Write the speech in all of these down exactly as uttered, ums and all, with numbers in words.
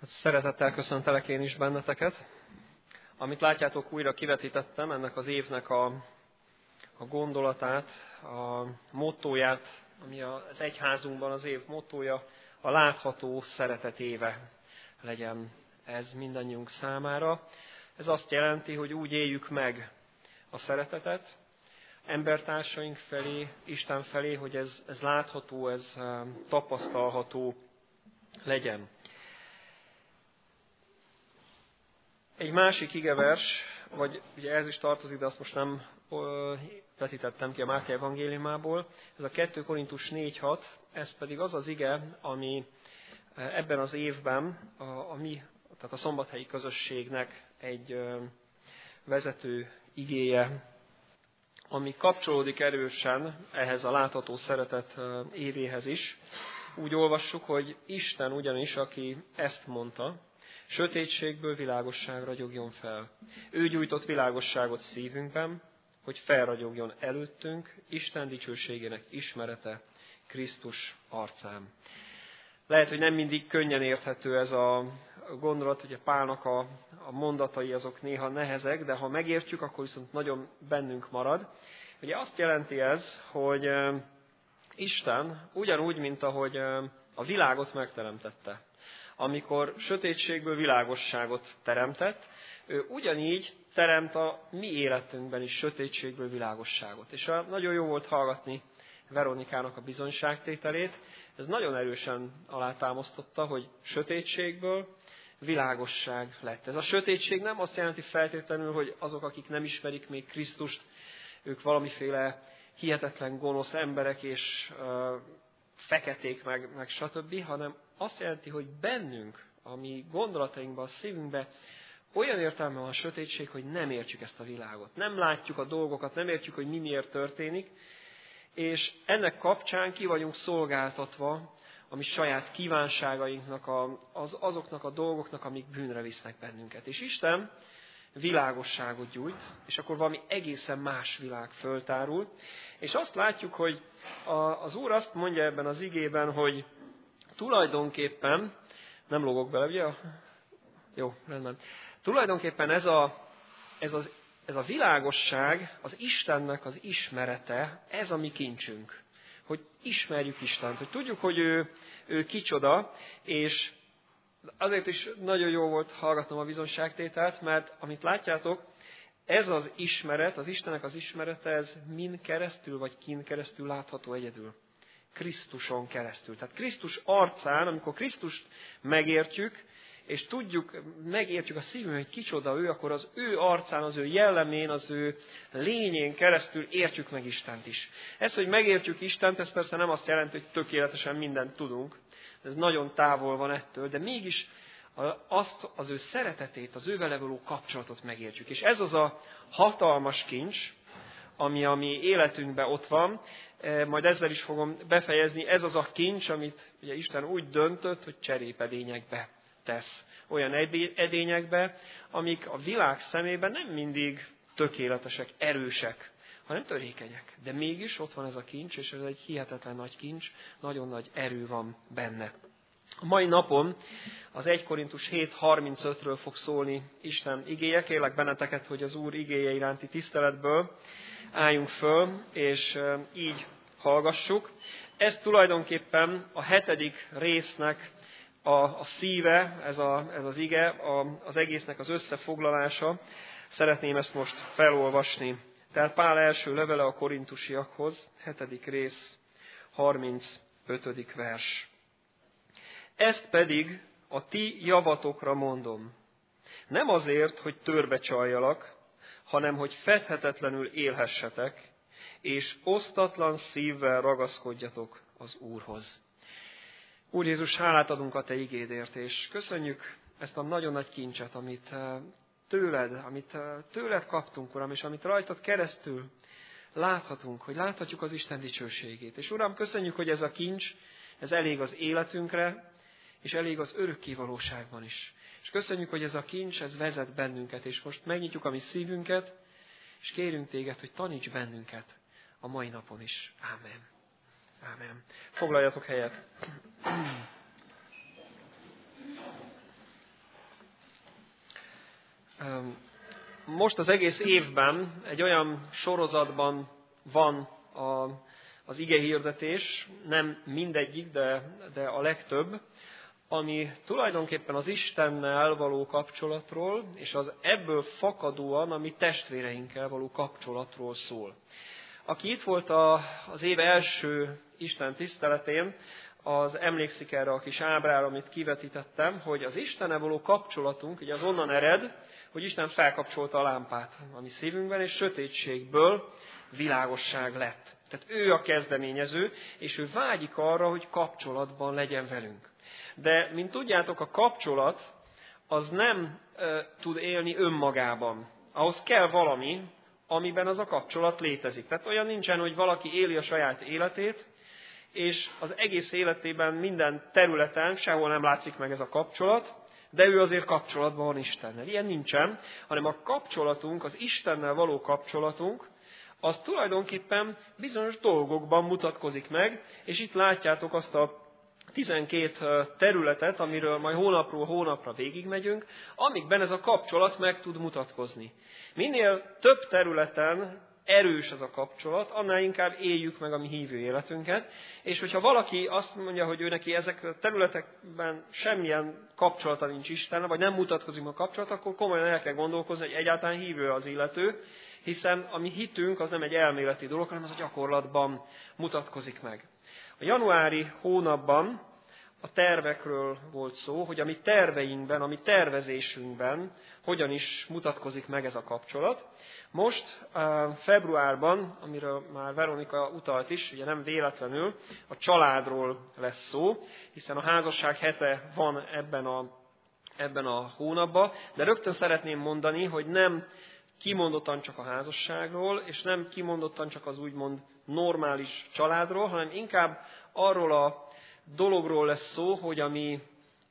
Szeretettel köszöntelek én is benneteket. Amit látjátok, újra kivetítettem ennek az évnek a, a gondolatát, a mottóját, ami az egyházunkban az év mottója, a látható szeretet éve legyen ez mindannyiunk számára. Ez azt jelenti, hogy úgy éljük meg a szeretetet embertársaink felé, Isten felé, hogy ez, ez látható, ez tapasztalható legyen. Egy másik igevers, vagy ugye ez is tartozik, de azt most nem ö, vetítettem ki a Máté evangéliumából, ez a kettő Korintus négy hat, ez pedig az az ige, ami ebben az évben a, a mi, tehát a szombathelyi közösségnek egy ö, vezető igéje, ami kapcsolódik erősen ehhez a látható szeretet évéhez is. Úgy olvassuk, hogy Isten ugyanis, aki ezt mondta, sötétségből világosság ragyogjon fel. Ő gyújtott világosságot szívünkben, hogy felragyogjon előttünk Isten dicsőségének ismerete Krisztus arcán. Lehet, hogy nem mindig könnyen érthető ez a gondolat, hogy a Pálnak a, a mondatai azok néha nehezek, de ha megértjük, akkor viszont nagyon bennünk marad. Ugye azt jelenti ez, hogy Isten ugyanúgy, mint ahogy a világot megteremtette. Amikor sötétségből világosságot teremtett, ő ugyanígy teremt a mi életünkben is sötétségből világosságot. És nagyon jó volt hallgatni Veronikának a bizonyságtételét. Ez nagyon erősen alátámasztotta, hogy sötétségből világosság lett. Ez a sötétség nem azt jelenti feltétlenül, hogy azok, akik nem ismerik még Krisztust, ők valamiféle hihetetlen gonosz emberek és uh, feketék, meg, meg stb., hanem azt jelenti, hogy bennünk, a mi gondolatainkban, a szívünkben olyan értelme van a sötétség, hogy nem értjük ezt a világot. Nem látjuk a dolgokat, nem értjük, hogy mi miért történik, és ennek kapcsán ki vagyunk szolgáltatva a mi saját kívánságainknak, a, az, azoknak a dolgoknak, amik bűnre visznek bennünket. És Isten világosságot gyújt, és akkor valami egészen más világ föltárul. És azt látjuk, hogy a, az Úr azt mondja ebben az igében, hogy tulajdonképpen, nem lógok bele, ugye? Jó, rendben. Tulajdonképpen ez a, ez, az, ez a világosság, az Istennek az ismerete, ez a mi kincsünk. Hogy ismerjük Istent, hogy tudjuk, hogy ő, ő kicsoda, és azért is nagyon jó volt hallgatnom a bizonyságtételt, mert amit látjátok, ez az ismeret, az Istennek az ismerete, ez min keresztül, vagy kin keresztül látható egyedül. Krisztuson keresztül. Tehát Krisztus arcán, amikor Krisztust megértjük, és tudjuk, megértjük a szívünkben, hogy kicsoda ő, akkor az ő arcán, az ő jellemén, az ő lényén keresztül értjük meg Istent is. Ez, hogy megértjük Istent, ez persze nem azt jelenti, hogy tökéletesen mindent tudunk. Ez nagyon távol van ettől, de mégis azt az ő szeretetét, az ő vele való kapcsolatot megértjük. És ez az a hatalmas kincs, ami a mi életünkben ott van, majd ezzel is fogom befejezni, ez az a kincs, amit ugye Isten úgy döntött, hogy cserépedényekbe tesz. Olyan edényekbe, amik a világ szemében nem mindig tökéletesek, erősek, hanem törékenyek. De mégis ott van ez a kincs, és ez egy hihetetlen nagy kincs, nagyon nagy erő van benne. A mai napon az egy Korintus hét harmincötről fog szólni Isten igéje. Kérlek benneteket, hogy az Úr igéje iránti tiszteletből álljunk föl, és így hallgassuk. Ez tulajdonképpen a hetedik résznek a, a szíve, ez, a, ez az ige, a, az egésznek az összefoglalása. Szeretném ezt most felolvasni. Tehát Pál első levele a korintusiakhoz, hetedik rész, harmincötödik vers. Ezt pedig a ti javatokra mondom. Nem azért, hogy törbe csaljalak, hanem hogy fedhetetlenül élhessetek, és osztatlan szívvel ragaszkodjatok az Úrhoz. Úr Jézus, hálát adunk a te igédért, és köszönjük ezt a nagyon nagy kincset, amit tőled, amit tőled kaptunk, Uram, és amit rajtad keresztül láthatunk, hogy láthatjuk az Isten dicsőségét. És Uram, köszönjük, hogy ez a kincs, ez elég az életünkre, és elég az örökké valóságban is. És köszönjük, hogy ez a kincs, ez vezet bennünket, és most megnyitjuk a mi szívünket, és kérünk téged, hogy taníts bennünket a mai napon is. Ámen. Ámen. Foglaljatok helyet. Most az egész évben egy olyan sorozatban van a, az igehirdetés, nem mindegyik, de, de a legtöbb, ami tulajdonképpen az Istennel való kapcsolatról, és az ebből fakadóan a mi testvéreinkkel való kapcsolatról szól. Aki itt volt a, az év első Isten tiszteletén, az emlékszik erre a kis ábrára, amit kivetítettem, hogy az Istennel való kapcsolatunk, ugye az onnan ered, hogy Isten felkapcsolta a lámpát a mi szívünkben, és sötétségből világosság lett. Tehát ő a kezdeményező, és ő vágyik arra, hogy kapcsolatban legyen velünk. De, mint tudjátok, a kapcsolat az nem e, tud élni önmagában. Ahhoz kell valami, amiben az a kapcsolat létezik. Tehát olyan nincsen, hogy valaki éli a saját életét, és az egész életében minden területen sehol nem látszik meg ez a kapcsolat, de ő azért kapcsolatban van Istennel. Ilyen nincsen, hanem a kapcsolatunk, az Istennel való kapcsolatunk, az tulajdonképpen bizonyos dolgokban mutatkozik meg, és itt látjátok azt a tizenkét területet, amiről majd hónapról hónapra végigmegyünk, amikben ez a kapcsolat meg tud mutatkozni. Minél több területen erős ez a kapcsolat, annál inkább éljük meg a mi hívő életünket, és hogyha valaki azt mondja, hogy ő neki ezek a területekben semmilyen kapcsolata nincs Istennel, vagy nem mutatkozik a kapcsolat, akkor komolyan el kell gondolkozni, hogy egyáltalán hívő az illető, hiszen a mi hitünk az nem egy elméleti dolog, hanem az a gyakorlatban mutatkozik meg. A januári hónapban a tervekről volt szó, hogy a mi terveinkben, a mi tervezésünkben hogyan is mutatkozik meg ez a kapcsolat. Most, februárban, amiről már Veronika utalt is, ugye nem véletlenül, a családról lesz szó, hiszen a házasság hete van ebben a, ebben a hónapban, de rögtön szeretném mondani, hogy nem kimondottan csak a házasságról, és nem kimondottan csak az úgymond normális családról, hanem inkább arról a dologról lesz szó, hogy a mi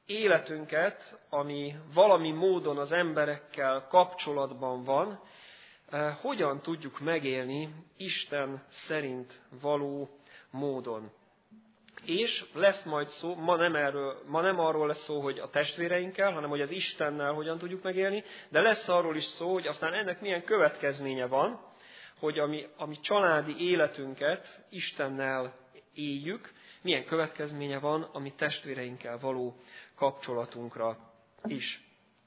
életünket, ami valami módon az emberekkel kapcsolatban van, hogyan tudjuk megélni Isten szerint való módon. És lesz majd szó, ma nem, erről, ma nem arról lesz szó, hogy a testvéreinkkel, hanem hogy az Istennel hogyan tudjuk megélni, de lesz arról is szó, hogy aztán ennek milyen következménye van, hogy ami, ami családi életünket Istennel éljük, milyen következménye van a mi testvéreinkkel való kapcsolatunkra is.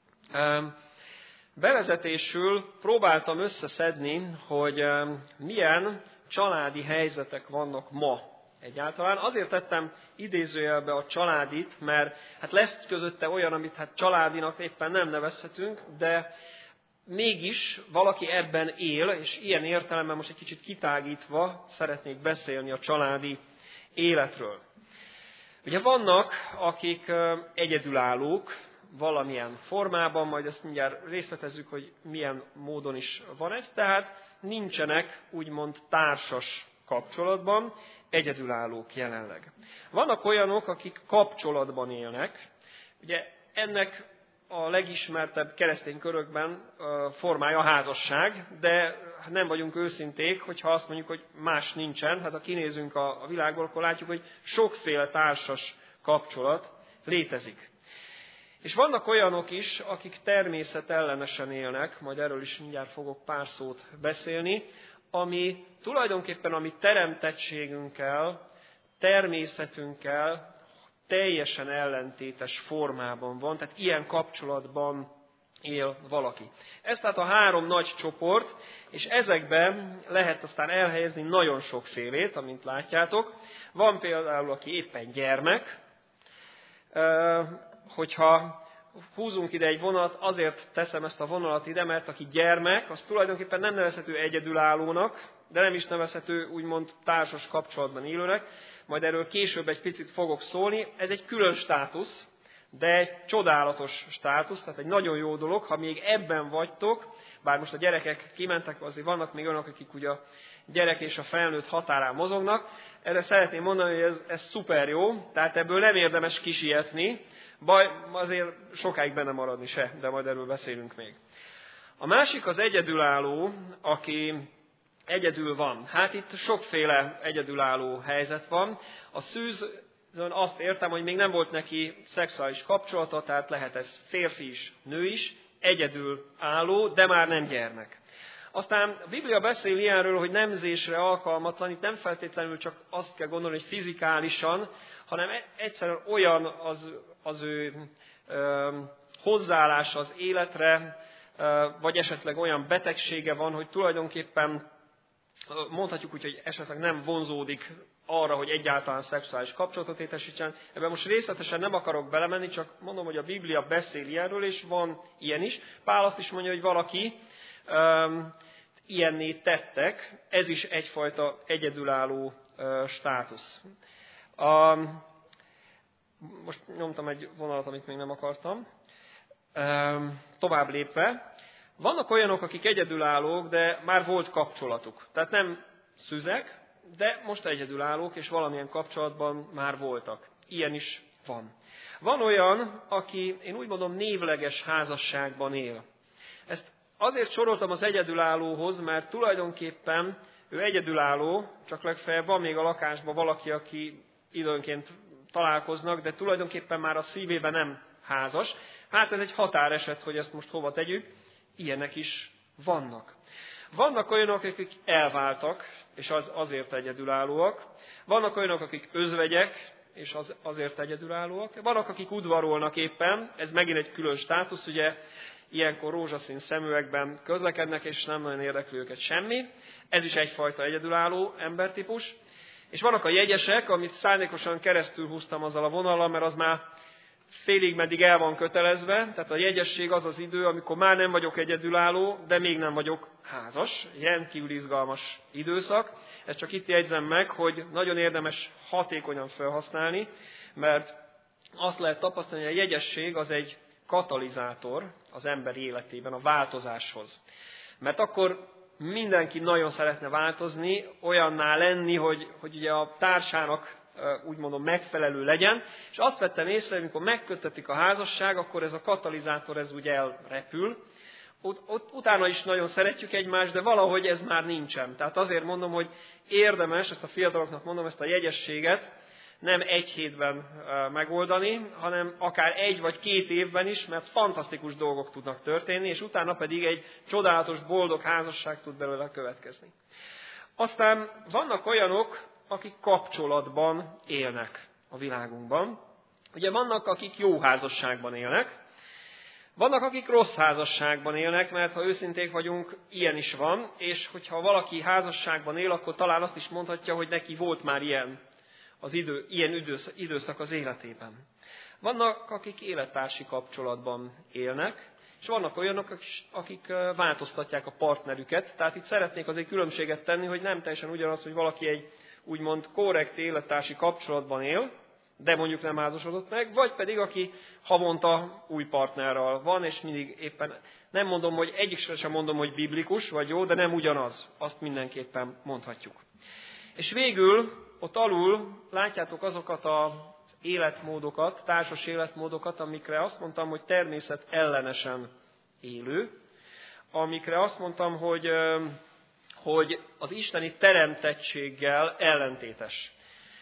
Bevezetésül próbáltam összeszedni, hogy milyen családi helyzetek vannak ma egyáltalán. Azért tettem idézőjelbe a családit, mert hát lesz közötte olyan, amit hát családinak éppen nem nevezhetünk, de mégis valaki ebben él, és ilyen értelemben most egy kicsit kitágítva szeretnék beszélni a családi életről. Ugye vannak, akik egyedülállók valamilyen formában, majd ezt mindjárt részletezzük, hogy milyen módon is van ez, tehát nincsenek úgymond társas kapcsolatban, egyedülállók jelenleg. Vannak olyanok, akik kapcsolatban élnek, ugye ennek a legismertebb keresztény körökben formája a házasság, de nem vagyunk őszinték, hogyha azt mondjuk, hogy más nincsen. Hát ha kinézünk a világból, akkor látjuk, hogy sokféle társas kapcsolat létezik. És vannak olyanok is, akik természetellenesen élnek, majd erről is mindjárt fogok pár szót beszélni, ami tulajdonképpen a mi teremtettségünkkel, természetünkkel teljesen ellentétes formában van, tehát ilyen kapcsolatban él valaki. Ez tehát a három nagy csoport, és ezekben lehet aztán elhelyezni nagyon sokfélét, amint látjátok. Van például, aki éppen gyermek, hogyha húzunk ide egy vonalat, azért teszem ezt a vonalat ide, mert aki gyermek, az tulajdonképpen nem nevezhető egyedülállónak, de nem is nevezhető úgymond társas kapcsolatban élőnek. Majd erről később egy picit fogok szólni. Ez egy külön státusz, de egy csodálatos státusz, tehát egy nagyon jó dolog, ha még ebben vagytok, bár most a gyerekek kimentek, azért vannak még olyanok, akik ugye a gyerek és a felnőtt határán mozognak. Erre szeretném mondani, hogy ez, ez szuper jó, tehát ebből nem érdemes kisietni, baj, azért sokáig benne maradni se, de majd erről beszélünk még. A másik az egyedülálló, aki egyedül van. Hát itt sokféle egyedülálló helyzet van. A szűzön azt értem, hogy még nem volt neki szexuális kapcsolata, tehát lehet ez férfi is, nő is, egyedül álló, de már nem gyermek. Aztán a Biblia beszél ilyenről, hogy nemzésre alkalmatlan, itt nem feltétlenül csak azt kell gondolni, hogy fizikálisan, hanem egyszerűen olyan az, az ő ö, hozzáállása az életre, ö, vagy esetleg olyan betegsége van, hogy tulajdonképpen mondhatjuk úgy, hogy esetleg nem vonzódik arra, hogy egyáltalán szexuális kapcsolatot létesítsen. Ebben most részletesen nem akarok belemenni, csak mondom, hogy a Biblia beszél ilyenről, és van ilyen is. Pál azt is mondja, hogy valaki um, ilyenné tettek, ez is egyfajta egyedülálló uh, státusz. Um, most nyomtam egy vonalat, amit még nem akartam. Um, tovább lépve, vannak olyanok, akik egyedülállók, de már volt kapcsolatuk. Tehát nem szüzek, de most egyedülállók, és valamilyen kapcsolatban már voltak. Ilyen is van. Van olyan, aki, én úgy mondom, névleges házasságban él. Ezt azért soroltam az egyedülállóhoz, mert tulajdonképpen ő egyedülálló, csak legfeljebb van még a lakásban valaki, aki időnként találkoznak, de tulajdonképpen már a szívében nem házas. Hát ez egy határeset, hogy ezt most hova tegyük. Ilyenek is vannak. Vannak olyanok, akik elváltak, és az azért egyedülállóak. Vannak olyanok, akik özvegyek, és az azért egyedülállóak. Vannak, akik udvarolnak éppen, ez megint egy külön státusz, ugye ilyenkor rózsaszín szemüvegben közlekednek, és nem nagyon érdekli őket semmi. Ez is egyfajta egyedülálló embertípus. És vannak a jegyesek, amit szándékosan keresztül húztam azzal a vonallal, mert az már félig meddig el van kötelezve, tehát a jegyesség az az idő, amikor már nem vagyok egyedülálló, de még nem vagyok házas. Rendkívül izgalmas időszak. Ezt csak itt jegyzem meg, hogy nagyon érdemes hatékonyan felhasználni, mert azt lehet tapasztalni, hogy a jegyesség az egy katalizátor az ember életében a változáshoz. Mert akkor mindenki nagyon szeretne változni, olyanná lenni, hogy, hogy ugye a társának úgy mondom, megfelelő legyen, és azt vettem észre, hogy amikor megköttetik a házasság, akkor ez a katalizátor ez úgy elrepül. Ott, ott, utána is nagyon szeretjük egymást, de valahogy ez már nincsen. Tehát azért mondom, hogy érdemes, ezt a fiataloknak mondom, ezt a jegyességet nem egy hétben megoldani, hanem akár egy vagy két évben is, mert fantasztikus dolgok tudnak történni, és utána pedig egy csodálatos, boldog házasság tud belőle következni. Aztán vannak olyanok, akik kapcsolatban élnek a világunkban. Ugye vannak, akik jó házasságban élnek, vannak, akik rossz házasságban élnek, mert ha őszinték vagyunk, ilyen is van, és hogyha valaki házasságban él, akkor talán azt is mondhatja, hogy neki volt már ilyen, az idő, ilyen időszak az életében. Vannak, akik élettársi kapcsolatban élnek, és vannak olyanok, akik változtatják a partnerüket. Tehát itt szeretnék azért különbséget tenni, hogy nem teljesen ugyanaz, hogy valaki egy úgymond korrekt élettársi kapcsolatban él, de mondjuk nem házasodott meg, vagy pedig aki havonta új partnerrel van, és mindig éppen, nem mondom, hogy egyikre sem mondom, hogy biblikus vagy jó, de nem ugyanaz. Azt mindenképpen mondhatjuk. És végül ott alul látjátok azokat az életmódokat, társas életmódokat, amikre azt mondtam, hogy természet ellenesen élő, amikre azt mondtam, hogy hogy az isteni teremtettséggel ellentétes.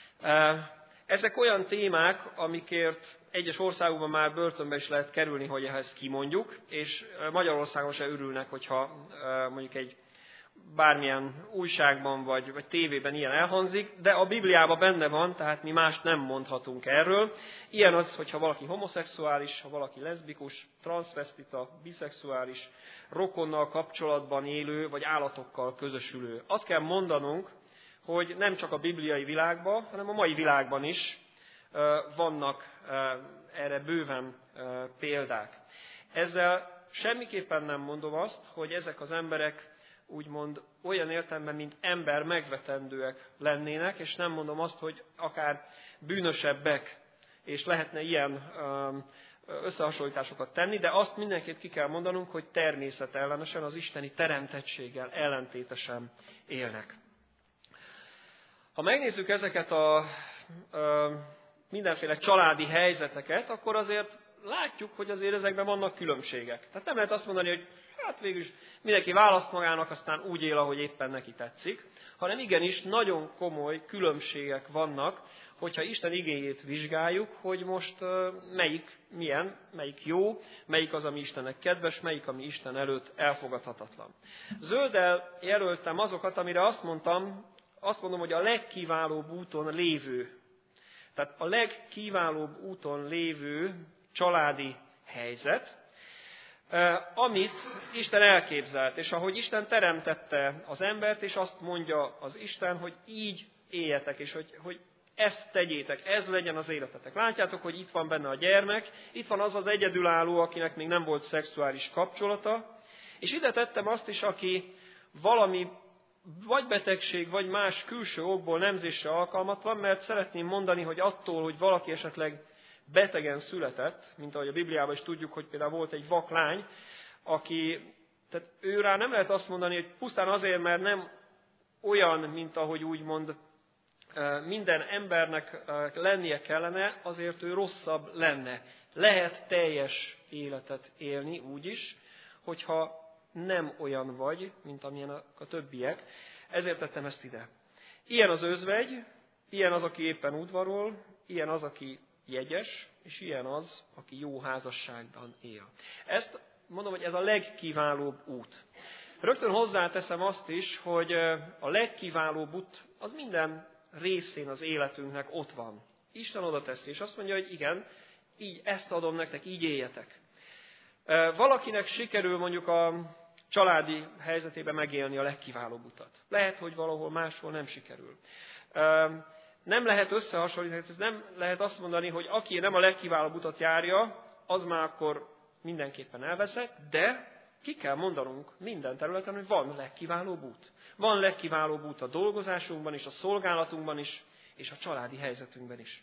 Ezek olyan témák, amikért egyes országokban már börtönbe is lehet kerülni, hogy ezt kimondjuk, és Magyarországon se örülnek, hogyha mondjuk egy bármilyen újságban vagy, vagy tévében ilyen elhangzik, de a Bibliában benne van, tehát mi mást nem mondhatunk erről. Ilyen az, hogyha valaki homoszexuális, ha valaki leszbikus, transzvestita, biszexuális, rokonnal kapcsolatban élő, vagy állatokkal közösülő. Azt kell mondanunk, hogy nem csak a bibliai világban, hanem a mai világban is vannak erre bőven példák. Ezzel semmiképpen nem mondom azt, hogy ezek az emberek úgymond olyan értelemben, mint ember megvetendőek lennének, és nem mondom azt, hogy akár bűnösebbek, és lehetne ilyen összehasonlításokat tenni, de azt mindenképp ki kell mondanunk, hogy természetellenesen, az isteni teremtettséggel ellentétesen élnek. Ha megnézzük ezeket a, a mindenféle családi helyzeteket, akkor azért látjuk, hogy azért ezekben vannak különbségek. Tehát nem lehet azt mondani, hogy hát végül is mindenki választ magának, aztán úgy él, ahogy éppen neki tetszik, hanem igenis nagyon komoly különbségek vannak hogyha Isten igéjét vizsgáljuk, hogy most melyik milyen, melyik jó, melyik az, ami Istennek kedves, melyik, ami Isten előtt elfogadhatatlan. Zölddel jelöltem azokat, amire azt mondtam, azt mondom, hogy a legkiválóbb úton lévő, tehát a legkiválóbb úton lévő családi helyzet, amit Isten elképzelt, és ahogy Isten teremtette az embert, és azt mondja az Isten, hogy így éljetek, és hogy, hogy ezt tegyétek, ez legyen az életetek. Látjátok, hogy itt van benne a gyermek, itt van az az egyedülálló, akinek még nem volt szexuális kapcsolata, és ide tettem azt is, aki valami vagy betegség, vagy más külső okból nemzésre alkalmatlan, mert szeretném mondani, hogy attól, hogy valaki esetleg betegen született, mint ahogy a Bibliában is tudjuk, hogy például volt egy vak lány, aki, tehát ő rá nem lehet azt mondani, hogy pusztán azért, mert nem olyan, mint ahogy úgymond minden embernek lennie kellene, azért ő rosszabb lenne. Lehet teljes életet élni úgy is, hogyha nem olyan vagy, mint amilyen a többiek. Ezért tettem ezt ide. Ilyen az özvegy, ilyen az, aki éppen udvarol, ilyen az, aki jegyes, és ilyen az, aki jó házasságban él. Ezt mondom, hogy ez a legkiválóbb út. Rögtön hozzáteszem azt is, hogy a legkiválóbb út az minden részén az életünknek ott van. Isten oda teszi, és azt mondja, hogy igen, így ezt adom nektek, így éljetek. Valakinek sikerül mondjuk a családi helyzetében megélni a legkiválóbb utat. Lehet, hogy valahol máshol nem sikerül. Nem lehet összehasonlítani, nem lehet azt mondani, hogy aki nem a legkiválóbb utat járja, az már akkor mindenképpen elveszett, de ki kell mondanunk minden területen, hogy van legkiválóbb út. Van legkiválóbb út a dolgozásunkban is, a szolgálatunkban is, és a családi helyzetünkben is.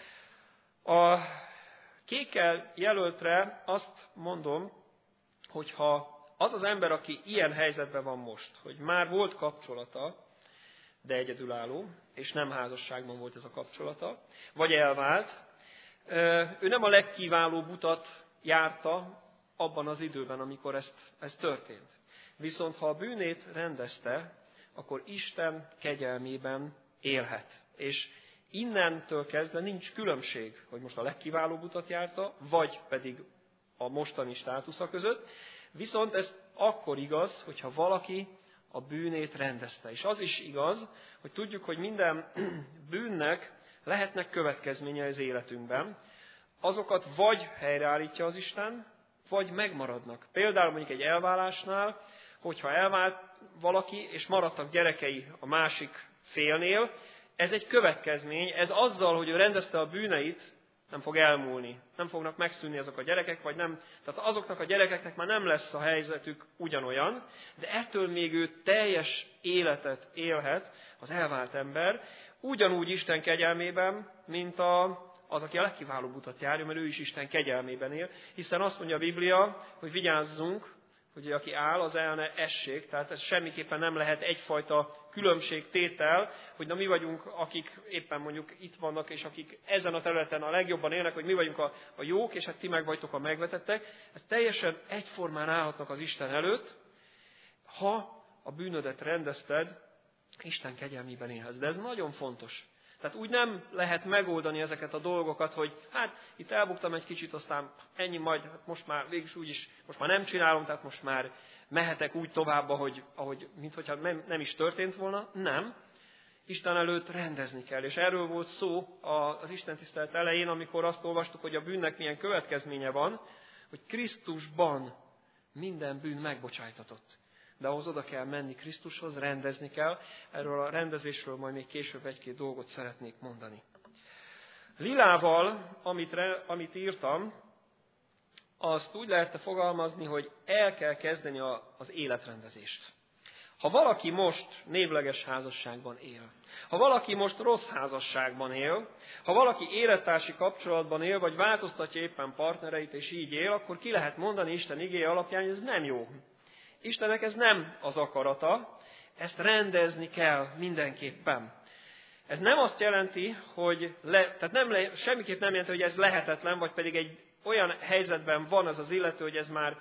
A kékkel jelöltre azt mondom, hogy ha az az ember, aki ilyen helyzetben van most, hogy már volt kapcsolata, de egyedülálló, és nem házasságban volt ez a kapcsolata, vagy elvált, ő nem a legkiválóbb utat járta abban az időben, amikor ezt, ez történt. Viszont ha a bűnét rendezte, akkor Isten kegyelmében élhet. És innentől kezdve nincs különbség, hogy most a legkiválóbb utat járta, vagy pedig a mostani státusza között. Viszont ez akkor igaz, hogyha valaki a bűnét rendezte. És az is igaz, hogy tudjuk, hogy minden bűnnek lehetnek következményei az életünkben. Azokat vagy helyreállítja az Isten, vagy megmaradnak. Például mondjuk egy elválásnál, hogyha elvált valaki, és maradtak gyerekei a másik félnél, ez egy következmény, ez azzal, hogy ő rendezte a bűneit, nem fog elmúlni. Nem fognak megszűnni azok a gyerekek, vagy nem. Tehát azoknak a gyerekeknek már nem lesz a helyzetük ugyanolyan, de ettől még ő teljes életet élhet, az elvált ember, ugyanúgy Isten kegyelmében, mint a, az, aki a legkiválóbb utat járja, mert ő is Isten kegyelmében él, hiszen azt mondja a Biblia, hogy vigyázzunk, hogy aki áll, az el ne essék, tehát ez semmiképpen nem lehet egyfajta különbségtétel, hogy na mi vagyunk, akik éppen mondjuk itt vannak, és akik ezen a területen a legjobban élnek, hogy mi vagyunk a, a jók, és hát ti meg vagytok a megvetettek. Ez teljesen egyformán állhatnak az Isten előtt, ha a bűnödet rendezted, Isten kegyelmében élhetsz. De ez nagyon fontos. Tehát úgy nem lehet megoldani ezeket a dolgokat, hogy hát itt elbuktam egy kicsit, aztán ennyi majd, hát most már végülis úgyis, most már nem csinálom, tehát most már mehetek úgy tovább, ahogy, ahogy minthogyha nem, nem is történt volna. Nem. Isten előtt rendezni kell. És erről volt szó az Isten tisztelet elején, amikor azt olvastuk, hogy a bűnnek milyen következménye van, hogy Krisztusban minden bűn megbocsájtatott. De ahhoz oda kell menni Krisztushoz, rendezni kell. Erről a rendezésről majd még később egy-két dolgot szeretnék mondani. Lilával, amit, amit írtam, azt úgy lehetne fogalmazni, hogy el kell kezdeni a, az életrendezést. Ha valaki most névleges házasságban él, ha valaki most rossz házasságban él, ha valaki élettársi kapcsolatban él, vagy változtatja éppen partnereit, és így él, akkor ki lehet mondani Isten igéje alapján, hogy ez nem jó. Istennek ez nem az akarata, ezt rendezni kell mindenképpen. Ez nem azt jelenti, hogy le, tehát nem le, semmiképp nem jelenti, hogy ez lehetetlen, vagy pedig egy olyan helyzetben van az az illető, hogy ez már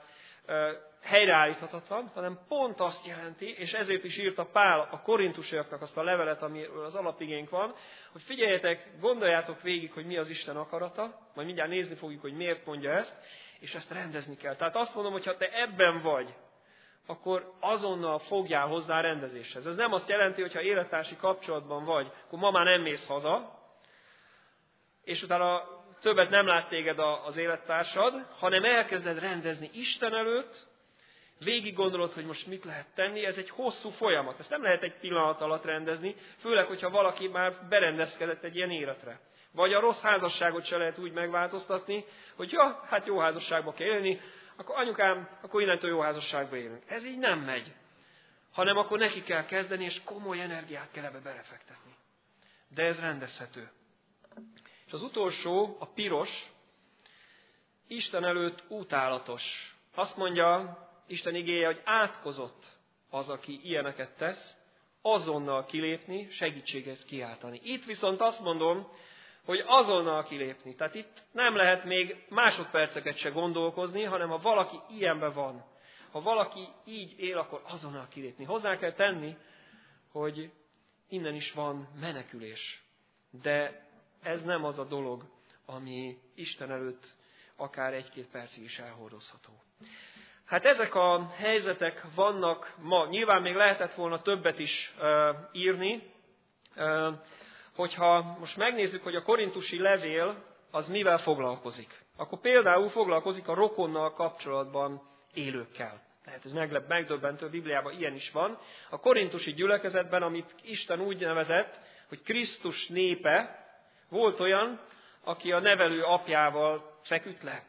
helyreállíthatatlan, hanem pont azt jelenti, és ezért is írta Pál a korintusiaknak azt a levelet, amiről az alapigénk van, hogy figyeljetek, gondoljátok végig, hogy mi az Isten akarata, majd mindjárt nézni fogjuk, hogy miért mondja ezt, és ezt rendezni kell. Tehát azt mondom, hogy ha te ebben vagy, akkor azonnal fogjál hozzá a rendezéshez. Ez nem azt jelenti, hogy ha élettársi kapcsolatban vagy, akkor ma már nem mész haza, és utána többet nem lát téged az élettársad, hanem elkezded rendezni Isten előtt, végig gondolod, hogy most mit lehet tenni, ez egy hosszú folyamat. Ezt nem lehet egy pillanat alatt rendezni, főleg, hogyha valaki már berendezkedett egy ilyen életre. Vagy a rossz házasságot se lehet úgy megváltoztatni, hogy ja, hát jó házasságba kell élni, akkor anyukám, akkor innentől jó házasságba élünk. Ez így nem megy. Hanem akkor neki kell kezdeni, és komoly energiát kell ebbe belefektetni. De ez rendezhető. És az utolsó, a piros, Isten előtt utálatos. Azt mondja Isten igéje, hogy átkozott az, aki ilyeneket tesz, azonnal kilépni, segítséget kiáltani. Itt viszont azt mondom, hogy azonnal kilépni. Tehát itt nem lehet még másodperceket se gondolkozni, hanem ha valaki ilyenben van, ha valaki így él, akkor azonnal kilépni. Hozzá kell tenni, hogy innen is van menekülés. De ez nem az a dolog, ami Isten előtt akár egy-két percig is elhordozható. Hát ezek a helyzetek vannak ma. Nyilván még lehetett volna többet is uh, írni. Uh, hogyha most megnézzük, hogy a korintusi levél az mivel foglalkozik, akkor például foglalkozik a rokonnal kapcsolatban élőkkel. Tehát ez meglep, megdöbbentő, a Bibliában ilyen is van. A korintusi gyülekezetben, amit Isten úgy nevezett, hogy Krisztus népe, volt olyan, aki a nevelő apjával feküdt le.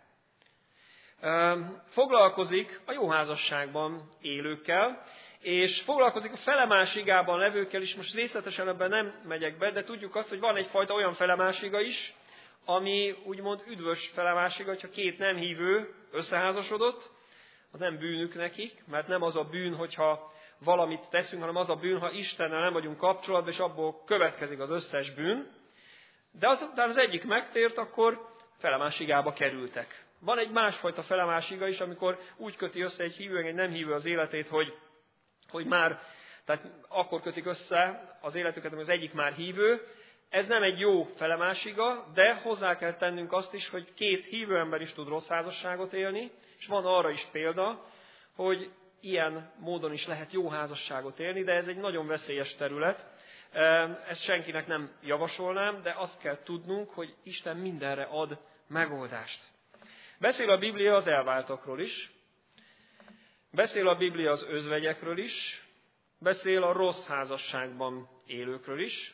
Foglalkozik a jóházasságban élőkkel, és foglalkozik a felemásigában levőkkel is. Most részletesen ebben nem megyek be, de tudjuk azt, hogy van egyfajta olyan felemásiga is, ami úgymond üdvös felemásiga, hogyha két nem hívő összeházasodott, az nem bűnük nekik, mert nem az a bűn, hogyha valamit teszünk, hanem az a bűn, ha Istennel nem vagyunk kapcsolatban, és abból következik az összes bűn. De azután az egyik megtért, akkor felemásigába kerültek. Van egy másfajta felemásiga is, amikor úgy köti össze egy hívő, egy nem hívő az életét, hogy, hogy már, tehát akkor kötik össze az életüket, amikor az egyik már hívő. Ez nem egy jó felemásiga, de hozzá kell tennünk azt is, hogy két hívő ember is tud rossz házasságot élni, és van arra is példa, hogy ilyen módon is lehet jó házasságot élni, de ez egy nagyon veszélyes terület. Ezt senkinek nem javasolnám, de azt kell tudnunk, hogy Isten mindenre ad megoldást. Beszél a Biblia az elváltakról is, beszél a Biblia az özvegyekről is, beszél a rossz házasságban élőkről is,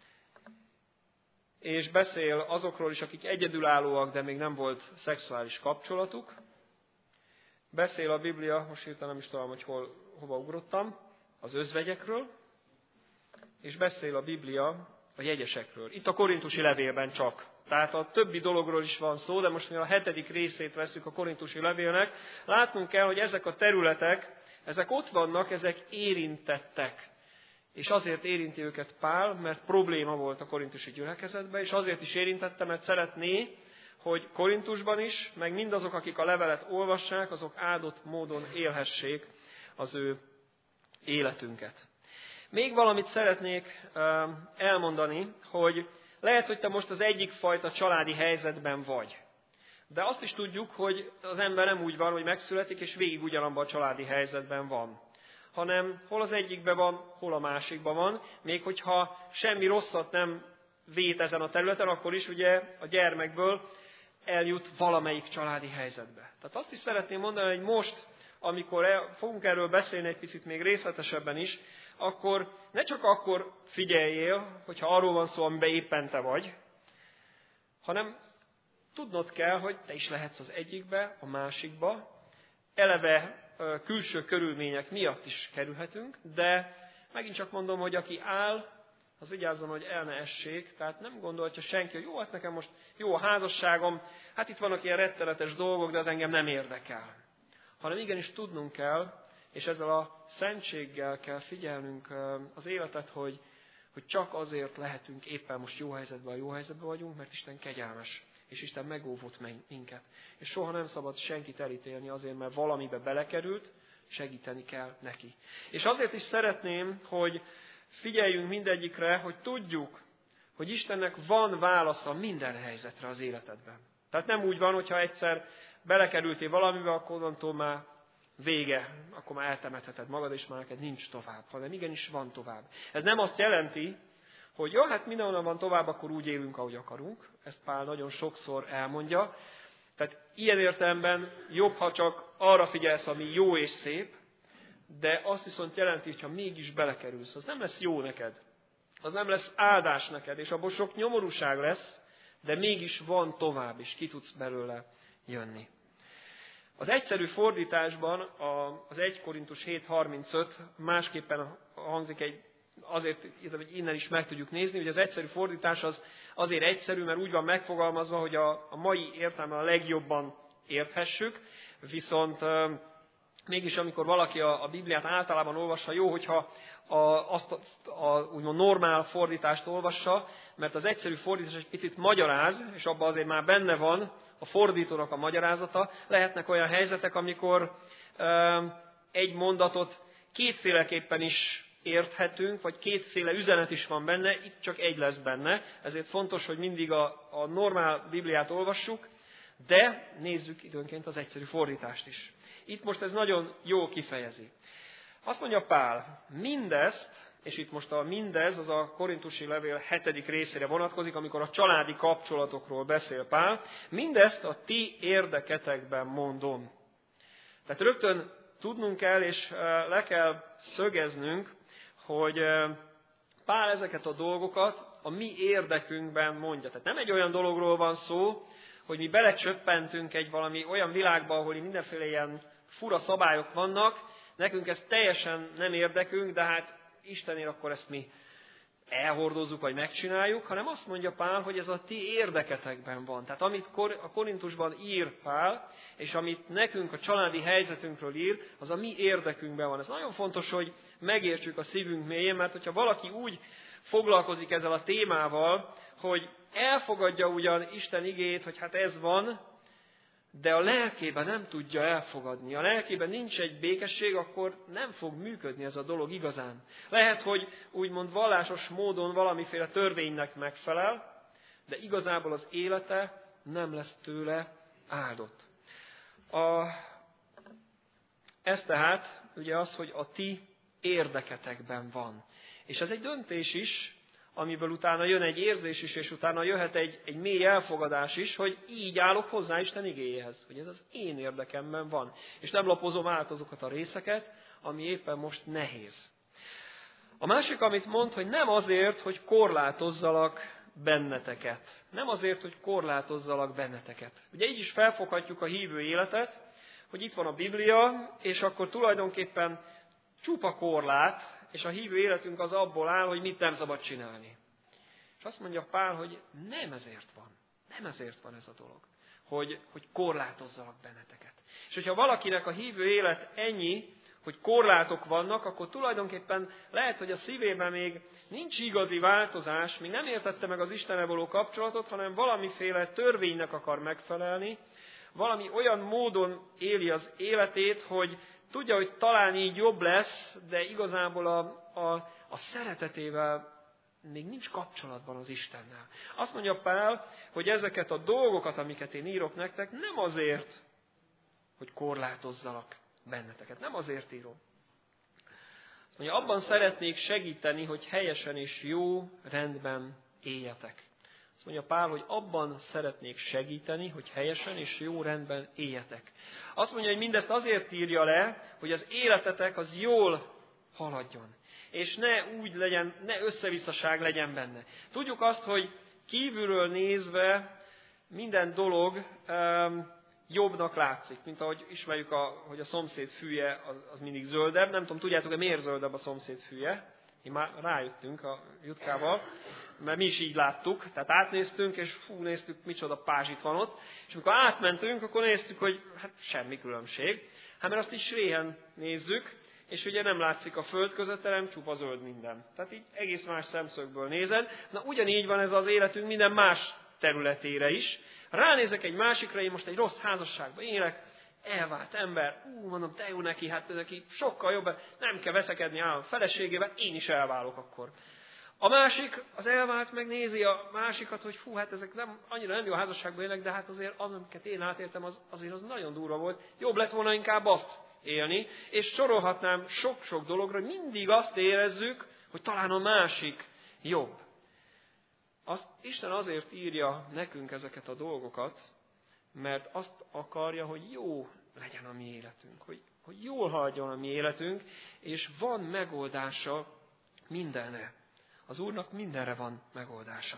és beszél azokról is, akik egyedülállóak, de még nem volt szexuális kapcsolatuk. Beszél a Biblia, most hirtelen nem is tudom, hogy hol, hova ugrottam, az özvegyekről, és beszél a Biblia a jegyesekről. Itt a korintusi levélben csak. Tehát a többi dologról is van szó, de most mi a hetedik részét veszük a korintusi levélnek. Látnunk kell, hogy ezek a területek, ezek ott vannak, ezek érintettek. És azért érinti őket Pál, mert probléma volt a korintusi gyülekezetben, és azért is érintette, mert szeretné, hogy Korintusban is, meg mindazok, akik a levelet olvassák, azok áldott módon élhessék az ő életünket. Még valamit szeretnék elmondani, hogy lehet, hogy te most az egyik fajta családi helyzetben vagy. De azt is tudjuk, hogy az ember nem úgy van, hogy megszületik, és végig ugyanabban a családi helyzetben van. Hanem hol az egyikben van, hol a másikban van. Még hogyha semmi rosszat nem vét ezen a területen, akkor is ugye a gyermekből eljut valamelyik családi helyzetbe. Tehát azt is szeretném mondani, hogy most, amikor el, fogunk erről beszélni egy picit még részletesebben is, akkor ne csak akkor figyeljél, hogyha arról van szó, amiben éppen te vagy, hanem tudnod kell, hogy te is lehetsz az egyikbe, a másikba. Eleve külső körülmények miatt is kerülhetünk, de megint csak mondom, hogy aki áll, az vigyázzon, hogy el ne essék, tehát nem gondolhatja senki, hogy jó, hát nekem most jó a házasságom, hát itt vannak ilyen rettenetes dolgok, de az engem nem érdekel. Hanem igenis tudnunk kell, és ezzel a szentséggel kell figyelnünk az életet, hogy, hogy csak azért lehetünk éppen most jó helyzetben, a jó helyzetben vagyunk, mert Isten kegyelmes. és Isten megóvott minket. És soha nem szabad senkit elítélni azért, mert valamibe belekerült, segíteni kell neki. És azért is szeretném, hogy figyeljünk mindegyikre, hogy tudjuk, hogy Istennek van válasza minden helyzetre az életedben. Tehát nem úgy van, hogyha egyszer belekerültél valamibe, akkor onnantól már vége, akkor már eltemetheted magad, és már neked nincs tovább, hanem igenis van tovább. Ez nem azt jelenti, hogy jó, hát mindenhonnan van tovább, akkor úgy élünk, ahogy akarunk. Ezt Pál nagyon sokszor elmondja. Tehát ilyen értelemben jobb, ha csak arra figyelsz, ami jó és szép, de azt viszont jelenti, hogyha mégis belekerülsz, az nem lesz jó neked. Az nem lesz áldás neked, és abból sok nyomorúság lesz, de mégis van tovább, és ki tudsz belőle jönni. Az egyszerű fordításban az egy Korintus hét harmincöt másképpen hangzik, egy, azért hogy innen is meg tudjuk nézni, hogy az egyszerű fordítás az azért egyszerű, mert úgy van megfogalmazva, hogy a, a mai értelme a legjobban érthessük, viszont e, mégis amikor valaki a, a Bibliát általában olvassa, jó, hogyha a, azt a, a úgymond normál fordítást olvassa, mert az egyszerű fordítás egy picit magyaráz, és abban azért már benne van a fordítónak a magyarázata. Lehetnek olyan helyzetek, amikor e, egy mondatot kétféleképpen is érthetünk, vagy kétféle üzenet is van benne, itt csak egy lesz benne, ezért fontos, hogy mindig a, a normál Bibliát olvassuk, de nézzük időnként az egyszerű fordítást is. Itt most ez nagyon jól kifejezi. Azt mondja Pál, mindezt, és itt most a mindez, az a korintusi levél hetedik részére vonatkozik, amikor a családi kapcsolatokról beszél Pál, mindezt a ti érdeketekben mondom. Tehát rögtön tudnunk kell, és le kell szögeznünk, hogy Pál ezeket a dolgokat a mi érdekünkben mondja. Tehát nem egy olyan dologról van szó, hogy mi belecsöppentünk egy valami olyan világba, ahol mindenféle ilyen fura szabályok vannak, nekünk ez teljesen nem érdekünk, de hát Istenért akkor ezt mi elhordozzuk, vagy megcsináljuk, hanem azt mondja Pál, hogy ez a ti érdeketekben van. Tehát amit a Korintusban ír Pál, és amit nekünk a családi helyzetünkről ír, az a mi érdekünkben van. Ez nagyon fontos, hogy megértsük a szívünk mélyén, mert hogyha valaki úgy foglalkozik ezzel a témával, hogy elfogadja ugyan Isten igéjét, hogy hát ez van, de a lelkében nem tudja elfogadni, a lelkében nincs egy békesség, akkor nem fog működni ez a dolog igazán. Lehet, hogy úgymond vallásos módon valamiféle törvénynek megfelel, de igazából az élete nem lesz tőle áldott. A, ez tehát ugye az, hogy a ti érdeketekben van. És ez egy döntés is, amiből utána jön egy érzés is, és utána jöhet egy, egy mély elfogadás is, hogy így állok hozzá Isten igéjéhez, hogy ez az én érdekemben van. És nem lapozom át azokat a részeket, ami éppen most nehéz. A másik, amit mond, hogy nem azért, hogy korlátozzalak benneteket. Nem azért, hogy korlátozzalak benneteket. Ugye így is felfoghatjuk a hívő életet, hogy itt van a Biblia, és akkor tulajdonképpen csupa korlát, és a hívő életünk az abból áll, hogy mit nem szabad csinálni. És azt mondja Pál, hogy nem ezért van. Nem ezért van ez a dolog, hogy, hogy korlátozzalak benneteket. És hogyha valakinek a hívő élet ennyi, hogy korlátok vannak, akkor tulajdonképpen lehet, hogy a szívében még nincs igazi változás, még nem értette meg az Istennel való kapcsolatot, hanem valamiféle törvénynek akar megfelelni, valami olyan módon éli az életét, hogy tudja, hogy talán így jobb lesz, de igazából a, a, a szeretetével még nincs kapcsolatban az Istennel. Azt mondja Pál, hogy ezeket a dolgokat, amiket én írok nektek, nem azért, hogy korlátozzalak benneteket. Nem azért írom. Azt mondja, abban szeretnék segíteni, hogy helyesen és jó rendben éljetek. Azt mondja Pál, hogy abban szeretnék segíteni, hogy helyesen és jó rendben éljetek. Azt mondja, hogy mindezt azért írja le, hogy az életetek az jól haladjon. És ne úgy legyen, ne összevisszaság legyen benne. Tudjuk azt, hogy kívülről nézve minden dolog um, jobbnak látszik. Mint ahogy ismerjük, a, hogy a szomszéd fűje az, az mindig zöldebb. Nem tudom, tudjátok-e, miért zöldebb a szomszéd fűje? Mi már rájöttünk a Jutkával, mert mi is így láttuk. Tehát átnéztünk, és fú, néztük, micsoda pázsit van ott. És amikor átmentünk, akkor néztük, hogy hát semmi különbség. Hát mert azt is réhen nézzük, és ugye nem látszik a föld között, nem csupa zöld minden. Tehát így egész más szemszögből nézed. Na ugyanígy van ez az életünk minden más területére is. Ránézek egy másikra, én most egy rossz házasságban élek, elvált ember, ú, mondom, de jó neki, hát neki sokkal jobb, nem kell veszekedni állam feleségével, én is elválok akkor. A másik, az elvált megnézi a másikat, hogy fú, hát ezek nem, annyira nem jó házasságban élek, de hát azért az, amiket én átéltem, az, azért az nagyon durva volt. Jobb lett volna inkább azt élni, és sorolhatnám sok-sok dologra, hogy mindig azt érezzük, hogy talán a másik jobb. Azt, Isten azért írja nekünk ezeket a dolgokat, mert azt akarja, hogy jó legyen a mi életünk, hogy, hogy jól haladjon a mi életünk, és van megoldása mindenre. Az Úrnak mindenre van megoldása.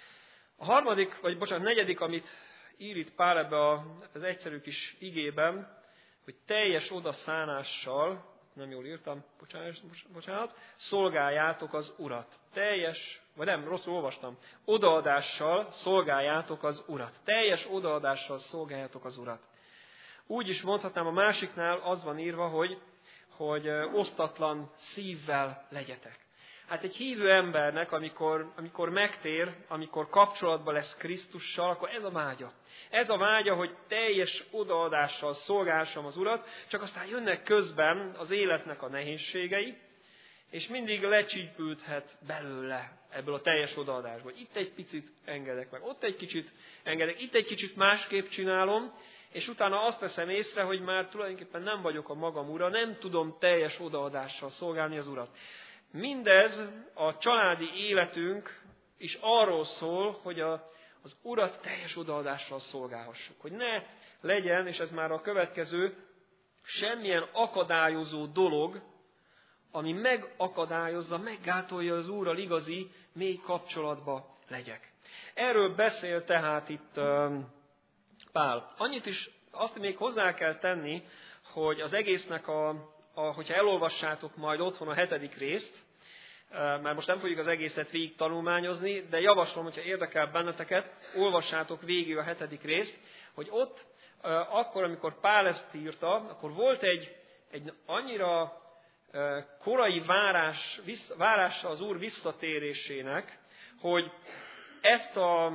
A harmadik, vagy bocsánat, negyedik, amit ír itt Pál ebbe az egyszerű kis igében, hogy teljes odaszánással, nem jól írtam, bocsánat, bocsánat, szolgáljátok az Urat. Teljes, vagy nem, rosszul olvastam, odaadással szolgáljátok az Urat. Teljes odaadással szolgáljátok az Urat. Úgy is mondhatnám, a másiknál az van írva, hogy, hogy osztatlan szívvel legyetek. Hát egy hívő embernek, amikor, amikor megtér, amikor kapcsolatban lesz Krisztussal, akkor ez a vágya. Ez a vágya, hogy teljes odaadással szolgálsam az Urat, csak aztán jönnek közben az életnek a nehézségei, és mindig lecsípülthet belőle ebből a teljes odaadásból. Itt egy picit engedek meg, ott egy kicsit engedek, itt egy kicsit másképp csinálom, és utána azt veszem észre, hogy már tulajdonképpen nem vagyok a magam ura, nem tudom teljes odaadással szolgálni az Urat. Mindez a családi életünk is arról szól, hogy a, az Urat teljes odaadással szolgálhassuk. Hogy ne legyen, és ez már a következő, semmilyen akadályozó dolog, ami megakadályozza, meggátolja az Úrral igazi, mély kapcsolatba legyek. Erről beszél tehát itt uh, Pál. Annyit is azt még hozzá kell tenni, hogy az egésznek a A, hogyha elolvassátok majd otthon a hetedik részt, mert most nem fogjuk az egészet végig tanulmányozni, de javaslom, hogyha érdekel benneteket, olvassátok végig a hetedik részt, hogy ott, akkor, amikor Pál ezt írta, akkor volt egy, egy annyira korai várás, várása az Úr visszatérésének, hogy ezt a,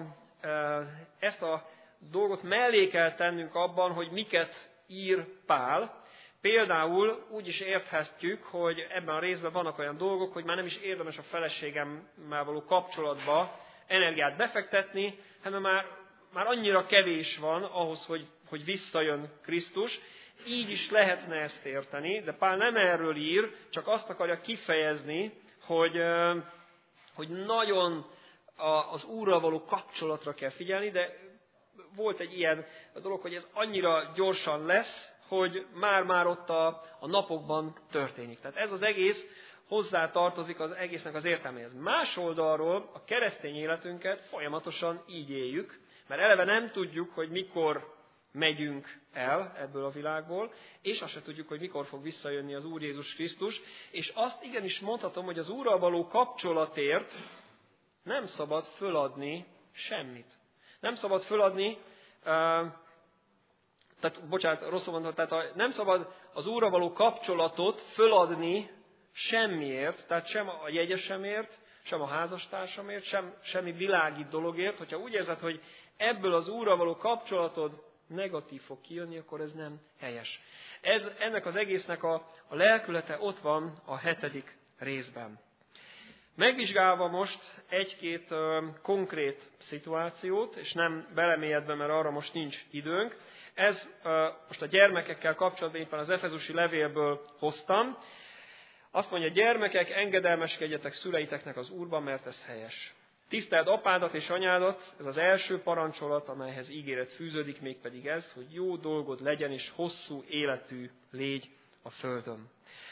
ezt a dolgot mellé kell tennünk abban, hogy miket ír Pál. Például úgy is érthetjük, hogy ebben a részben vannak olyan dolgok, hogy már nem is érdemes a feleségemmel való kapcsolatba energiát befektetni, hanem már, már annyira kevés van ahhoz, hogy, hogy visszajön Krisztus. Így is lehetne ezt érteni, de Pál nem erről ír, csak azt akarja kifejezni, hogy, hogy nagyon az Úrral való kapcsolatra kell figyelni, de volt egy ilyen dolog, hogy ez annyira gyorsan lesz, hogy már-már ott a, a napokban történik. Tehát ez az egész hozzá tartozik az egésznek az értelméhez. Más oldalról a keresztény életünket folyamatosan így éljük, mert eleve nem tudjuk, hogy mikor megyünk el ebből a világból, és azt se tudjuk, hogy mikor fog visszajönni az Úr Jézus Krisztus, és azt igenis mondhatom, hogy az Úrral való kapcsolatért nem szabad föladni semmit. Nem szabad föladni, uh, tehát, bocsánat, rosszul mondtam, tehát nem szabad az Úrral való kapcsolatot föladni semmiért, tehát sem a jegyesemért, sem a házastársamért, sem semmi világi dologért. Hogyha úgy érzed, hogy ebből az Úrral való kapcsolatod negatív fog kijönni, akkor ez nem helyes. Ez, ennek az egésznek a, a lelkülete ott van a hetedik részben. Megvizsgálva most egy-két uh, konkrét szituációt, és nem belemélyedve, mert arra most nincs időnk, ez uh, most a gyermekekkel kapcsolatban éppen az efezusi levélből hoztam. Azt mondja, gyermekek, engedelmeskedjetek szüleiteknek az Úrban, mert ez helyes. Tiszteld apádat és anyádat, ez az első parancsolat, amelyhez ígéret fűződik, mégpedig ez, hogy jó dolgod legyen és hosszú életű légy a földön.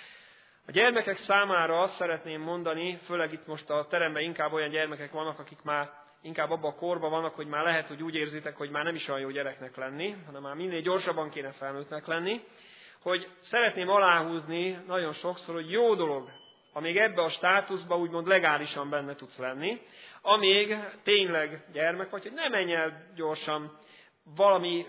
A gyermekek számára azt szeretném mondani, főleg itt most a teremben inkább olyan gyermekek vannak, akik már inkább abban a korban vannak, hogy már lehet, hogy úgy érzitek, hogy már nem is olyan jó gyereknek lenni, hanem már minél gyorsabban kéne felnőttnek lenni, hogy szeretném aláhúzni nagyon sokszor, hogy jó dolog, amíg ebbe a státuszba úgymond legálisan benne tudsz lenni, amíg tényleg gyermek vagy, hogy ne menj el gyorsan valami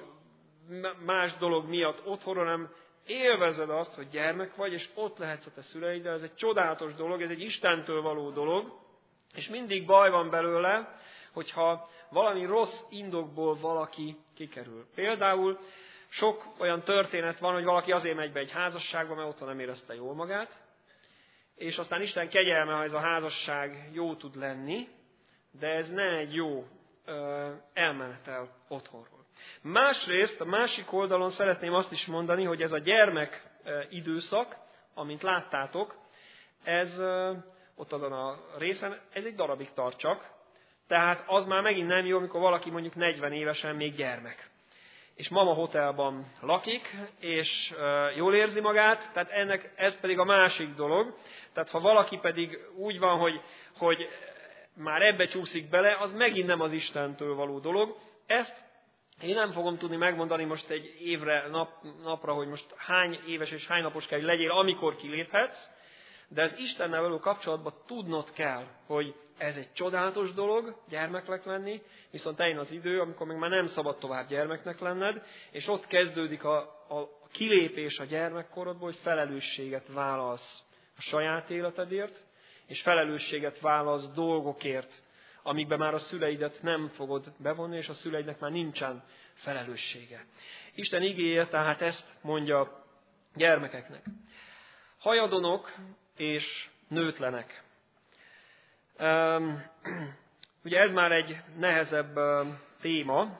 más dolog miatt otthonra, hanem élvezed azt, hogy gyermek vagy, és ott lehetsz a te szüleiddel. Ez egy csodálatos dolog, ez egy Istentől való dolog, és mindig baj van belőle, hogyha valami rossz indokból valaki kikerül. Például sok olyan történet van, hogy valaki azért megy be egy házasságba, mert otthon nem érezte jól magát, és aztán Isten kegyelme, ha ez a házasság jó tud lenni, de ez nem egy jó ö, elmenetel otthonról. Másrészt, a másik oldalon szeretném azt is mondani, hogy ez a gyermek időszak, amint láttátok, ez ott azon a részen, ez egy darabig tart csak, tehát az már megint nem jó, amikor valaki mondjuk negyven évesen még gyermek. És mama hotelban lakik, és jól érzi magát, tehát ennek ez pedig a másik dolog. Tehát ha valaki pedig úgy van, hogy, hogy már ebbe csúszik bele, az megint nem az Istentől való dolog. Ezt én nem fogom tudni megmondani most egy évre, nap, napra, hogy most hány éves és hány napos kell, hogy legyél, amikor kiléphetsz, de az Istennel való kapcsolatban tudnod kell, hogy ez egy csodálatos dolog, gyermeknek lenni, viszont eljön az idő, amikor még már nem szabad tovább gyermeknek lenned, és ott kezdődik a, a kilépés a gyermekkorodból, hogy felelősséget vállalsz a saját életedért, és felelősséget vállalsz dolgokért, amikben már a szüleidet nem fogod bevonni, és a szüleidnek már nincsen felelőssége. Isten igéje tehát ezt mondja gyermekeknek. Hajadonok és nőtlenek. Um, ugye ez már egy nehezebb uh, téma.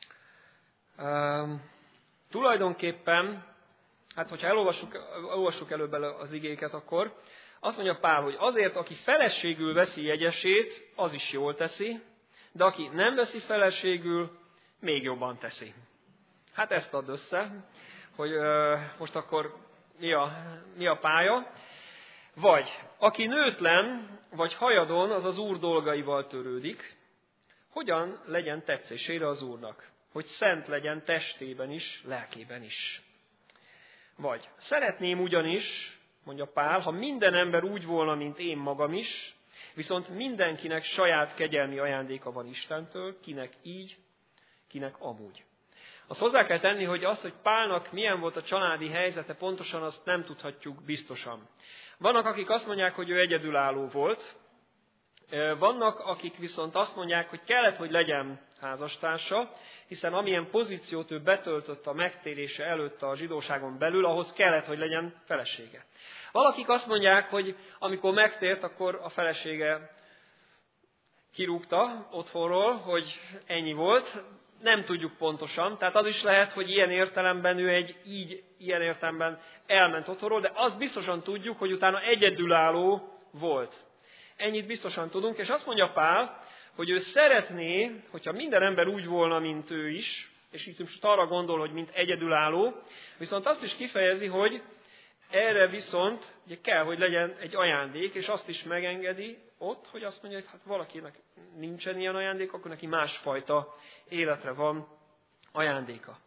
Um, tulajdonképpen, hát hogyha elolvassuk, elolvassuk előbb az igéket, akkor azt mondja Pál, hogy azért, aki feleségül veszi jegyesét, az is jól teszi, de aki nem veszi feleségül, még jobban teszi. Hát ezt add össze, hogy uh, most akkor mi a, mi a pálya. Vagy, aki nőtlen, vagy hajadon, az az Úr dolgaival törődik, hogyan legyen tetszésére az Úrnak, hogy szent legyen testében is, lelkében is. Vagy, szeretném ugyanis, mondja Pál, ha minden ember úgy volna, mint én magam is, viszont mindenkinek saját kegyelmi ajándéka van Istentől, kinek így, kinek amúgy. Azt hozzá kell tenni, hogy az, hogy Pálnak milyen volt a családi helyzete, pontosan azt nem tudhatjuk biztosan. Vannak, akik azt mondják, hogy ő egyedülálló volt, vannak, akik viszont azt mondják, hogy kellett, hogy legyen házastársa, hiszen amilyen pozíciót ő betöltött a megtérése előtt a zsidóságon belül, ahhoz kellett, hogy legyen felesége. Valakik azt mondják, hogy amikor megtért, akkor a felesége kirúgta otthonról, hogy ennyi volt, nem tudjuk pontosan, tehát az is lehet, hogy ilyen értelemben ő egy így, ilyen értelemben elment otthonról, de azt biztosan tudjuk, hogy utána egyedülálló volt. Ennyit biztosan tudunk, és azt mondja Pál, hogy ő szeretné, hogyha minden ember úgy volna, mint ő is, és itt most arra gondol, hogy mint egyedülálló, viszont azt is kifejezi, hogy erre viszont ugye kell, hogy legyen egy ajándék, és azt is megengedi ott, hogy azt mondja, hogy hát valakinek nincsen ilyen ajándék, akkor neki másfajta életre van ajándéka.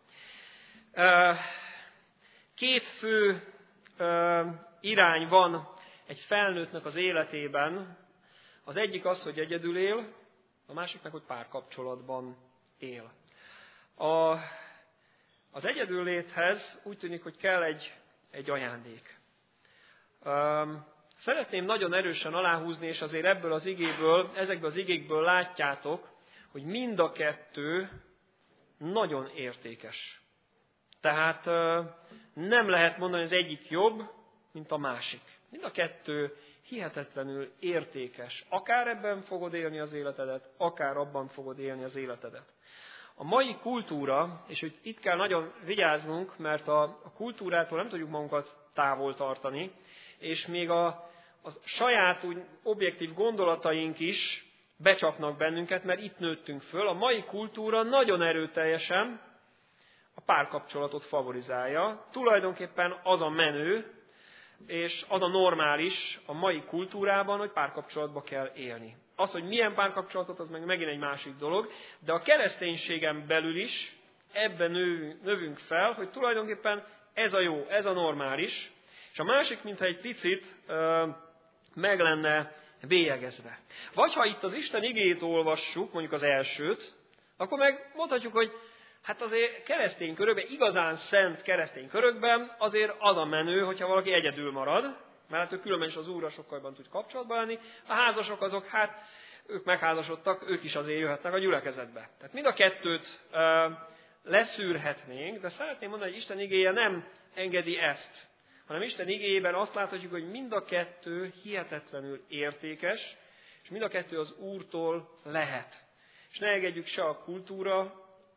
Két fő irány van egy felnőttnek az életében. Az egyik az, hogy egyedül él, a másik meg, hogy párkapcsolatban él. A, az egyedül léthez úgy tűnik, hogy kell egy, egy ajándék. Szeretném nagyon erősen aláhúzni, és azért ebből az igéből, ezekből az igékből látjátok, hogy mind a kettő nagyon értékes. Tehát nem lehet mondani, hogy az egyik jobb, mint a másik. Mind a kettő hihetetlenül értékes. Akár ebben fogod élni az életedet, akár abban fogod élni az életedet. A mai kultúra, és hogy itt kell nagyon vigyáznunk, mert a, a kultúrától nem tudjuk magunkat távol tartani, és még a, a saját úgy objektív gondolataink is becsapnak bennünket, mert itt nőttünk föl. A mai kultúra nagyon erőteljesen a párkapcsolatot favorizálja. Tulajdonképpen az a menő, és az a normális a mai kultúrában, hogy párkapcsolatba kell élni. Az, hogy milyen párkapcsolatot, az meg megint egy másik dolog, de a kereszténységen belül is ebben növünk fel, hogy tulajdonképpen ez a jó, ez a normális, és a másik, mintha egy picit ö, meg lenne bélyegezve. Vagy ha itt az Isten igéjét olvassuk, mondjuk az elsőt, akkor meg mondhatjuk, hogy hát azért keresztény körökben, igazán szent keresztény körökben azért az a menő, hogyha valaki egyedül marad, mert hát ő különben is az Úrral sokkal jobban tud kapcsolatban lenni. A házasok azok hát ők megházasodtak, ők is azért jöhetnek a gyülekezetbe. Tehát mind a kettőt leszűrhetnénk, de szeretném mondani, hogy Isten igéje nem engedi ezt, hanem Isten igéjében azt láthatjuk, hogy mind a kettő hihetetlenül értékes, és mind a kettő az Úrtól lehet. És ne engedjük se a kultúra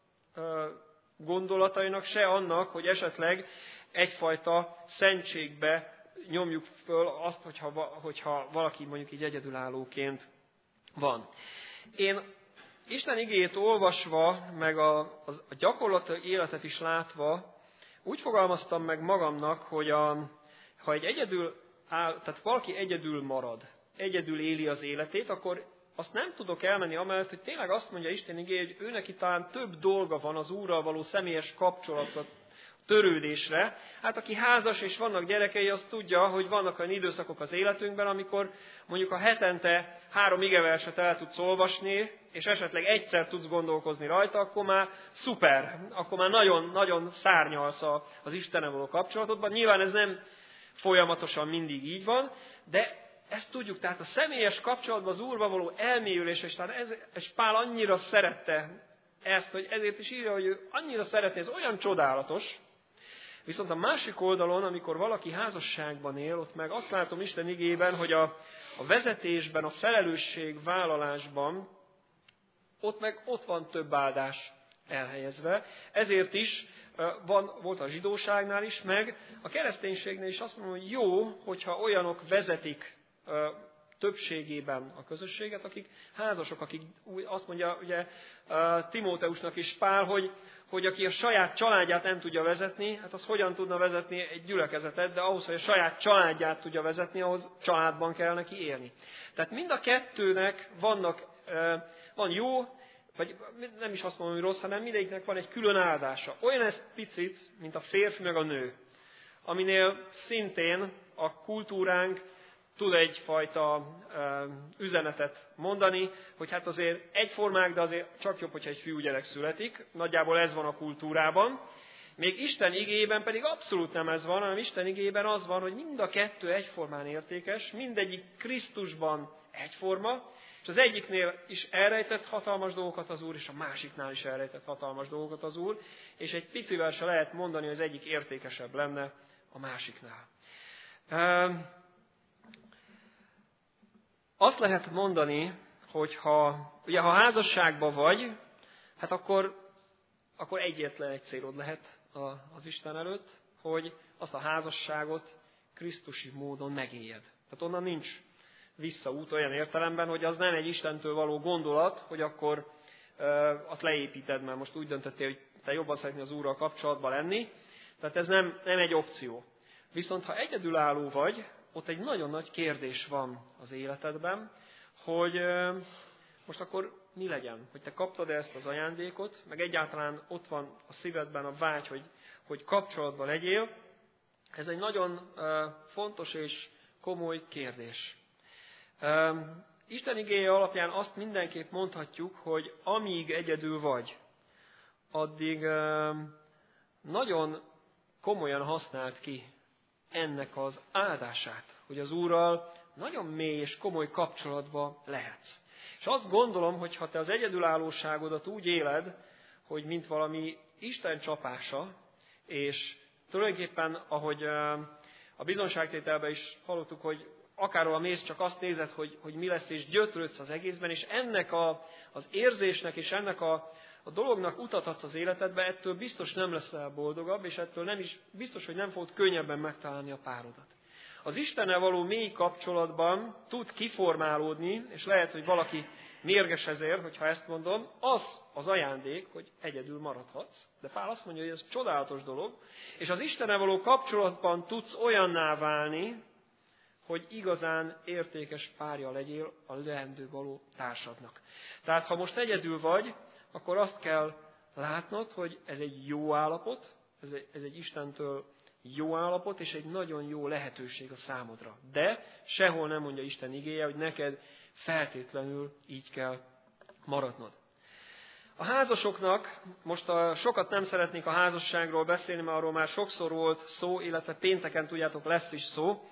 gondolatainak, se annak, hogy esetleg egyfajta szentségbe nyomjuk föl azt, hogyha, hogyha valaki mondjuk így egyedülállóként van. Én Isten igéjét olvasva, meg a, a gyakorlati életet is látva, úgy fogalmaztam meg magamnak, hogy a, ha egy egyedül áll, tehát valaki egyedül marad, egyedül éli az életét, akkor azt nem tudok elmenni amellett, hogy tényleg azt mondja Isten igéje, hogy ő neki talán több dolga van az Úrral való személyes kapcsolatot, törődésre. Hát aki házas és vannak gyerekei, az tudja, hogy vannak olyan időszakok az életünkben, amikor mondjuk a hetente három igeverset el tudsz olvasni, és esetleg egyszer tudsz gondolkozni rajta, akkor már szuper, akkor már nagyon-nagyon szárnyalsz az Istennel való kapcsolatodban. Nyilván ez nem folyamatosan mindig így van, de ezt tudjuk, tehát a személyes kapcsolatban az Úrval való elmélyülés, és, tehát ez, és Pál annyira szerette ezt, hogy ezért is írja, hogy ő annyira szeretné, ez olyan csodálatos. Viszont a másik oldalon, amikor valaki házasságban él, ott meg azt látom Isten igében, hogy a, a vezetésben, a felelősségvállalásban, ott meg ott van több áldás elhelyezve. Ezért is van, volt a zsidóságnál is, meg a kereszténységnél is azt mondom, hogy jó, hogyha olyanok vezetik többségében a közösséget, akik házasok, akik azt mondja ugye Timóteusnak is Pál, hogy, hogy aki a saját családját nem tudja vezetni, hát az hogyan tudna vezetni egy gyülekezetet, de ahhoz, hogy a saját családját tudja vezetni, ahhoz családban kell neki élni. Tehát mind a kettőnek vannak, van jó, vagy nem is azt mondom, hogy rossz, hanem mindegyiknek van egy külön áldása. Olyan ez picit, mint a férfi meg a nő, aminél szintén a kultúránk tud egyfajta üzenetet mondani, hogy hát azért egyformák, de azért csak jobb, hogyha egy fiúgyerek születik. Nagyjából ez van a kultúrában. Még Isten igéjében pedig abszolút nem ez van, hanem Isten igéjében az van, hogy mind a kettő egyformán értékes, mindegyik Krisztusban egyforma, és az egyiknél is elrejtett hatalmas dolgokat az Úr, és a másiknál is elrejtett hatalmas dolgokat az Úr, és egy picivel se lehet mondani, hogy az egyik értékesebb lenne a másiknál. Azt lehet mondani, hogy ha, ugye, ha házasságban vagy, hát akkor, akkor egyetlen egy célod lehet az Isten előtt, hogy azt a házasságot krisztusi módon megéljed. Tehát onnan nincs visszaút olyan értelemben, hogy az nem egy Istentől való gondolat, hogy akkor ö, azt leépíted, mert most úgy döntöttél, hogy te jobban szeretnél az Úrral kapcsolatban lenni. Tehát ez nem, nem egy opció. Viszont ha egyedülálló vagy, ott egy nagyon nagy kérdés van az életedben, hogy ö, most akkor mi legyen? Hogy te kaptad ezt az ajándékot, meg egyáltalán ott van a szívedben a vágy, hogy, hogy kapcsolatban legyél. Ez egy nagyon ö, fontos és komoly kérdés. Isten igéje alapján azt mindenképp mondhatjuk, hogy amíg egyedül vagy, addig nagyon komolyan használt ki ennek az áldását, hogy az Úrral nagyon mély és komoly kapcsolatba lehetsz. És azt gondolom, hogy ha te az egyedülállóságodat úgy éled, hogy mint valami Isten csapása, és tulajdonképpen, ahogy a bizonságtételben is hallottuk, hogy akárhol mész, csak azt nézed, hogy, hogy mi lesz, és gyötrődsz az egészben, és ennek a, az érzésnek és ennek a, a dolognak utat adsz az életedbe, ettől biztos nem leszel boldogabb, és ettől nem is biztos, hogy nem fogod könnyebben megtalálni a párodat. Az Istennel való mély kapcsolatban tud kiformálódni, és lehet, hogy valaki mérges ezért, hogyha ezt mondom, az az ajándék, hogy egyedül maradhatsz. De Pál azt mondja, hogy ez csodálatos dolog, és az Istennel való kapcsolatban tudsz olyanná válni, hogy igazán értékes párja legyél a leendő való társadnak. Tehát ha most egyedül vagy, akkor azt kell látnod, hogy ez egy jó állapot, ez egy, ez egy Istentől jó állapot, és egy nagyon jó lehetőség a számodra. De sehol nem mondja Isten igéje, hogy neked feltétlenül így kell maradnod. A házasoknak, most a, sokat nem szeretnék a házasságról beszélni, mert arról már sokszor volt szó, illetve pénteken, tudjátok, lesz is szó.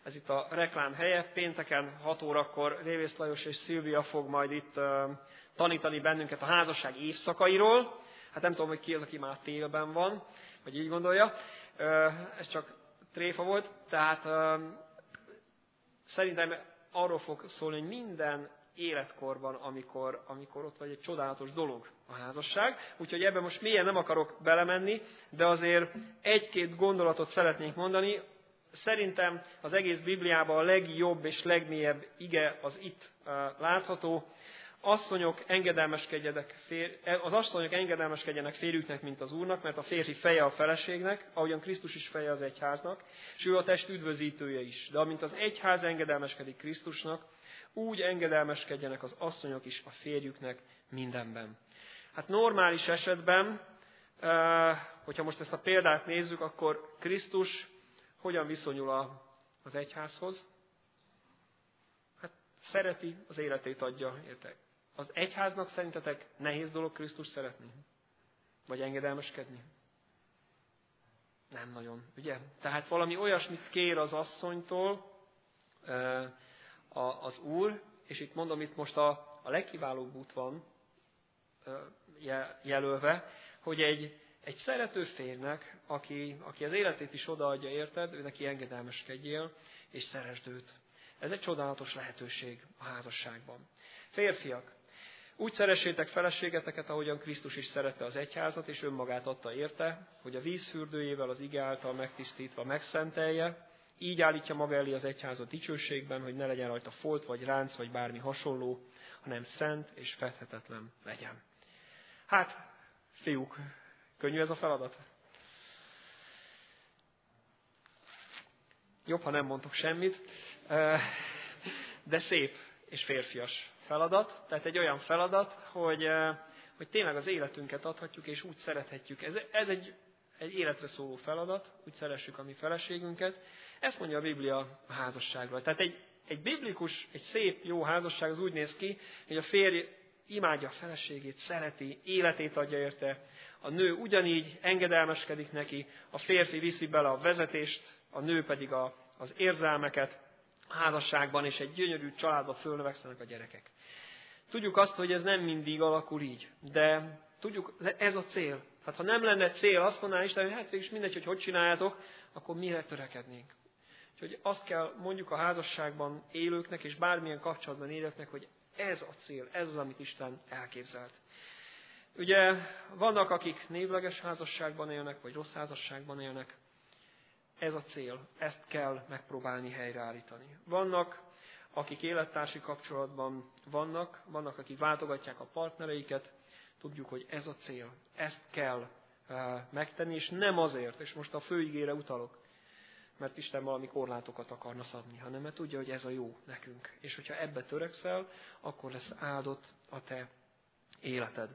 ez itt a reklám helye. Pénteken hat órakor Révész Lajos és Szilvia fog majd itt uh, tanítani bennünket a házasság évszakairól. Hát nem tudom, hogy ki az, aki már télben van, vagy így gondolja. Uh, ez csak tréfa volt. Tehát uh, szerintem arról fog szólni, hogy minden életkorban, amikor, amikor ott vagy, egy csodálatos dolog a házasság. Úgyhogy ebben most mélyen nem akarok belemenni, de azért egy-két gondolatot szeretnék mondani. Szerintem az egész Bibliában a legjobb és legmélyebb ige az itt uh, látható. Asszonyok engedelmeskedjenek fér, az asszonyok engedelmeskedjenek férjüknek, mint az Úrnak, mert a férfi feje a feleségnek, ahogyan Krisztus is feje az egyháznak, és ő a test üdvözítője is. De amint az egyház engedelmeskedik Krisztusnak, úgy engedelmeskedjenek az asszonyok is a férjüknek mindenben. Hát normális esetben, hogyha most ezt a példát nézzük, akkor Krisztus hogyan viszonyul az egyházhoz? Hát szereti, az életét adja, értek? Az egyháznak szerintetek nehéz dolog Krisztus szeretni? Vagy engedelmeskedni? Nem nagyon, ugye? Tehát valami olyasmit kér az asszonytól az Úr, és itt mondom, itt most a, a legkiválóbb út van jelölve, hogy egy, egy szerető férnek, aki, aki az életét is odaadja, érted, ő neki engedelmeskedjél, és szeresd őt. Ez egy csodálatos lehetőség a házasságban. Férfiak, úgy szeressétek feleségeteket, ahogyan Krisztus is szerette az egyházat, és önmagát adta érte, hogy a vízfürdőjével az ige által megtisztítva megszentelje, így állítja maga elé az egyházat dicsőségben, hogy ne legyen rajta folt, vagy ránc, vagy bármi hasonló, hanem szent és fedhetetlen legyen. Hát, fiúk, könnyű ez a feladat? Jobb, ha nem mondtok semmit, de szép és férfias feladat. Tehát egy olyan feladat, hogy, hogy tényleg az életünket adhatjuk, és úgy szerethetjük. Ez, ez egy, egy életre szóló feladat, úgy szeressük a mi feleségünket. Ezt mondja a Biblia a házasságról. Tehát egy, egy biblikus, egy szép, jó házasság az úgy néz ki, hogy a férj imádja a feleségét, szereti, életét adja érte. A nő ugyanígy engedelmeskedik neki, a férfi viszi bele a vezetést, a nő pedig a, az érzelmeket a házasságban, és egy gyönyörű családba fölnövekszenek a gyerekek. Tudjuk azt, hogy ez nem mindig alakul így, de tudjuk, ez a cél. Hát ha nem lenne cél, azt mondaná Isten, hogy hát végülis mindegy, hogy hogy csináljátok, akkor mire törekednénk. Úgyhogy azt kell mondjuk a házasságban élőknek, és bármilyen kapcsolatban élőknek, hogy ez a cél, ez az, amit Isten elképzelt. Ugye vannak, akik névleges házasságban élnek, vagy rossz házasságban élnek. Ez a cél, ezt kell megpróbálni helyreállítani. Vannak, akik élettársi kapcsolatban vannak, vannak, akik váltogatják a partnereiket. Tudjuk, hogy ez a cél, ezt kell megtenni, és nem azért, és most a főigére utalok, mert Isten valami korlátokat akarna szabni, hanem mert tudja, hogy ez a jó nekünk. És hogyha ebbe törekszel, akkor lesz áldott a te életed.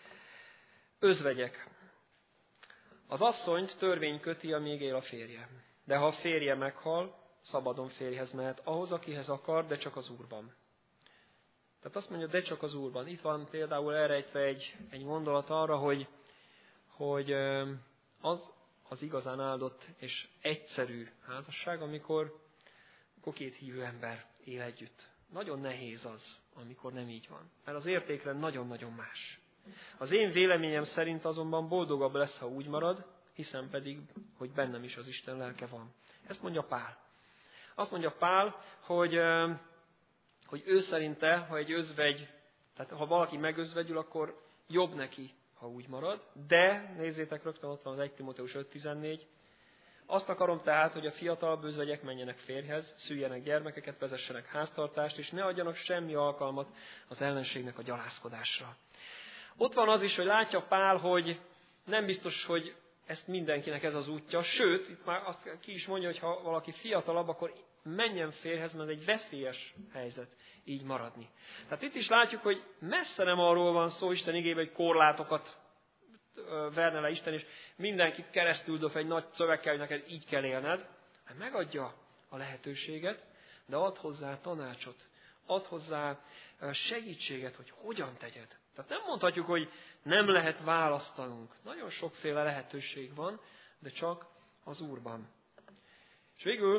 Özvegyek. Az asszonyt törvény köti, amíg él a férje. De ha a férje meghal, szabadon férjhez mehet ahhoz, akihez akar, de csak az Úrban. Tehát azt mondja, de csak az Úrban. Itt van például elrejtve egy, egy gondolat arra, hogy, hogy az az igazán áldott és egyszerű házasság, amikor, amikor két hívő ember él együtt. Nagyon nehéz az, amikor nem így van. Mert az értékrend nagyon-nagyon más. Az én véleményem szerint azonban boldogabb lesz, ha úgy marad, hiszen pedig, hogy bennem is az Isten lelke van. Ezt mondja Pál. Azt mondja Pál, hogy, hogy ő szerinte, ha egy özvegy, tehát ha valaki megözvegyül, akkor jobb neki, ha úgy marad. De, nézzétek, rögtön ott van az Első Timóteus öt tizennégy, azt akarom tehát, hogy a fiatalabb özvegyek menjenek férjhez, szüljenek gyermekeket, vezessenek háztartást, és ne adjanak semmi alkalmat az ellenségnek a gyalázkodásra. Ott van az is, hogy látja Pál, hogy nem biztos, hogy ezt mindenkinek ez az útja. Sőt, itt már azt ki is mondja, hogy ha valaki fiatalabb, akkor menjen férjhez, mert ez egy veszélyes helyzet így maradni. Tehát itt is látjuk, hogy messze nem arról van szó Isten igében, hogy korlátokat verne le Isten, és mindenkit keresztül dob egy nagy szövegkel, hogy neked így kell élned. Hát megadja a lehetőséget, de ad hozzá tanácsot, ad hozzá segítséget, hogy hogyan tegyed. Tehát nem mondhatjuk, hogy nem lehet választanunk. Nagyon sokféle lehetőség van, de csak az Úrban. És végül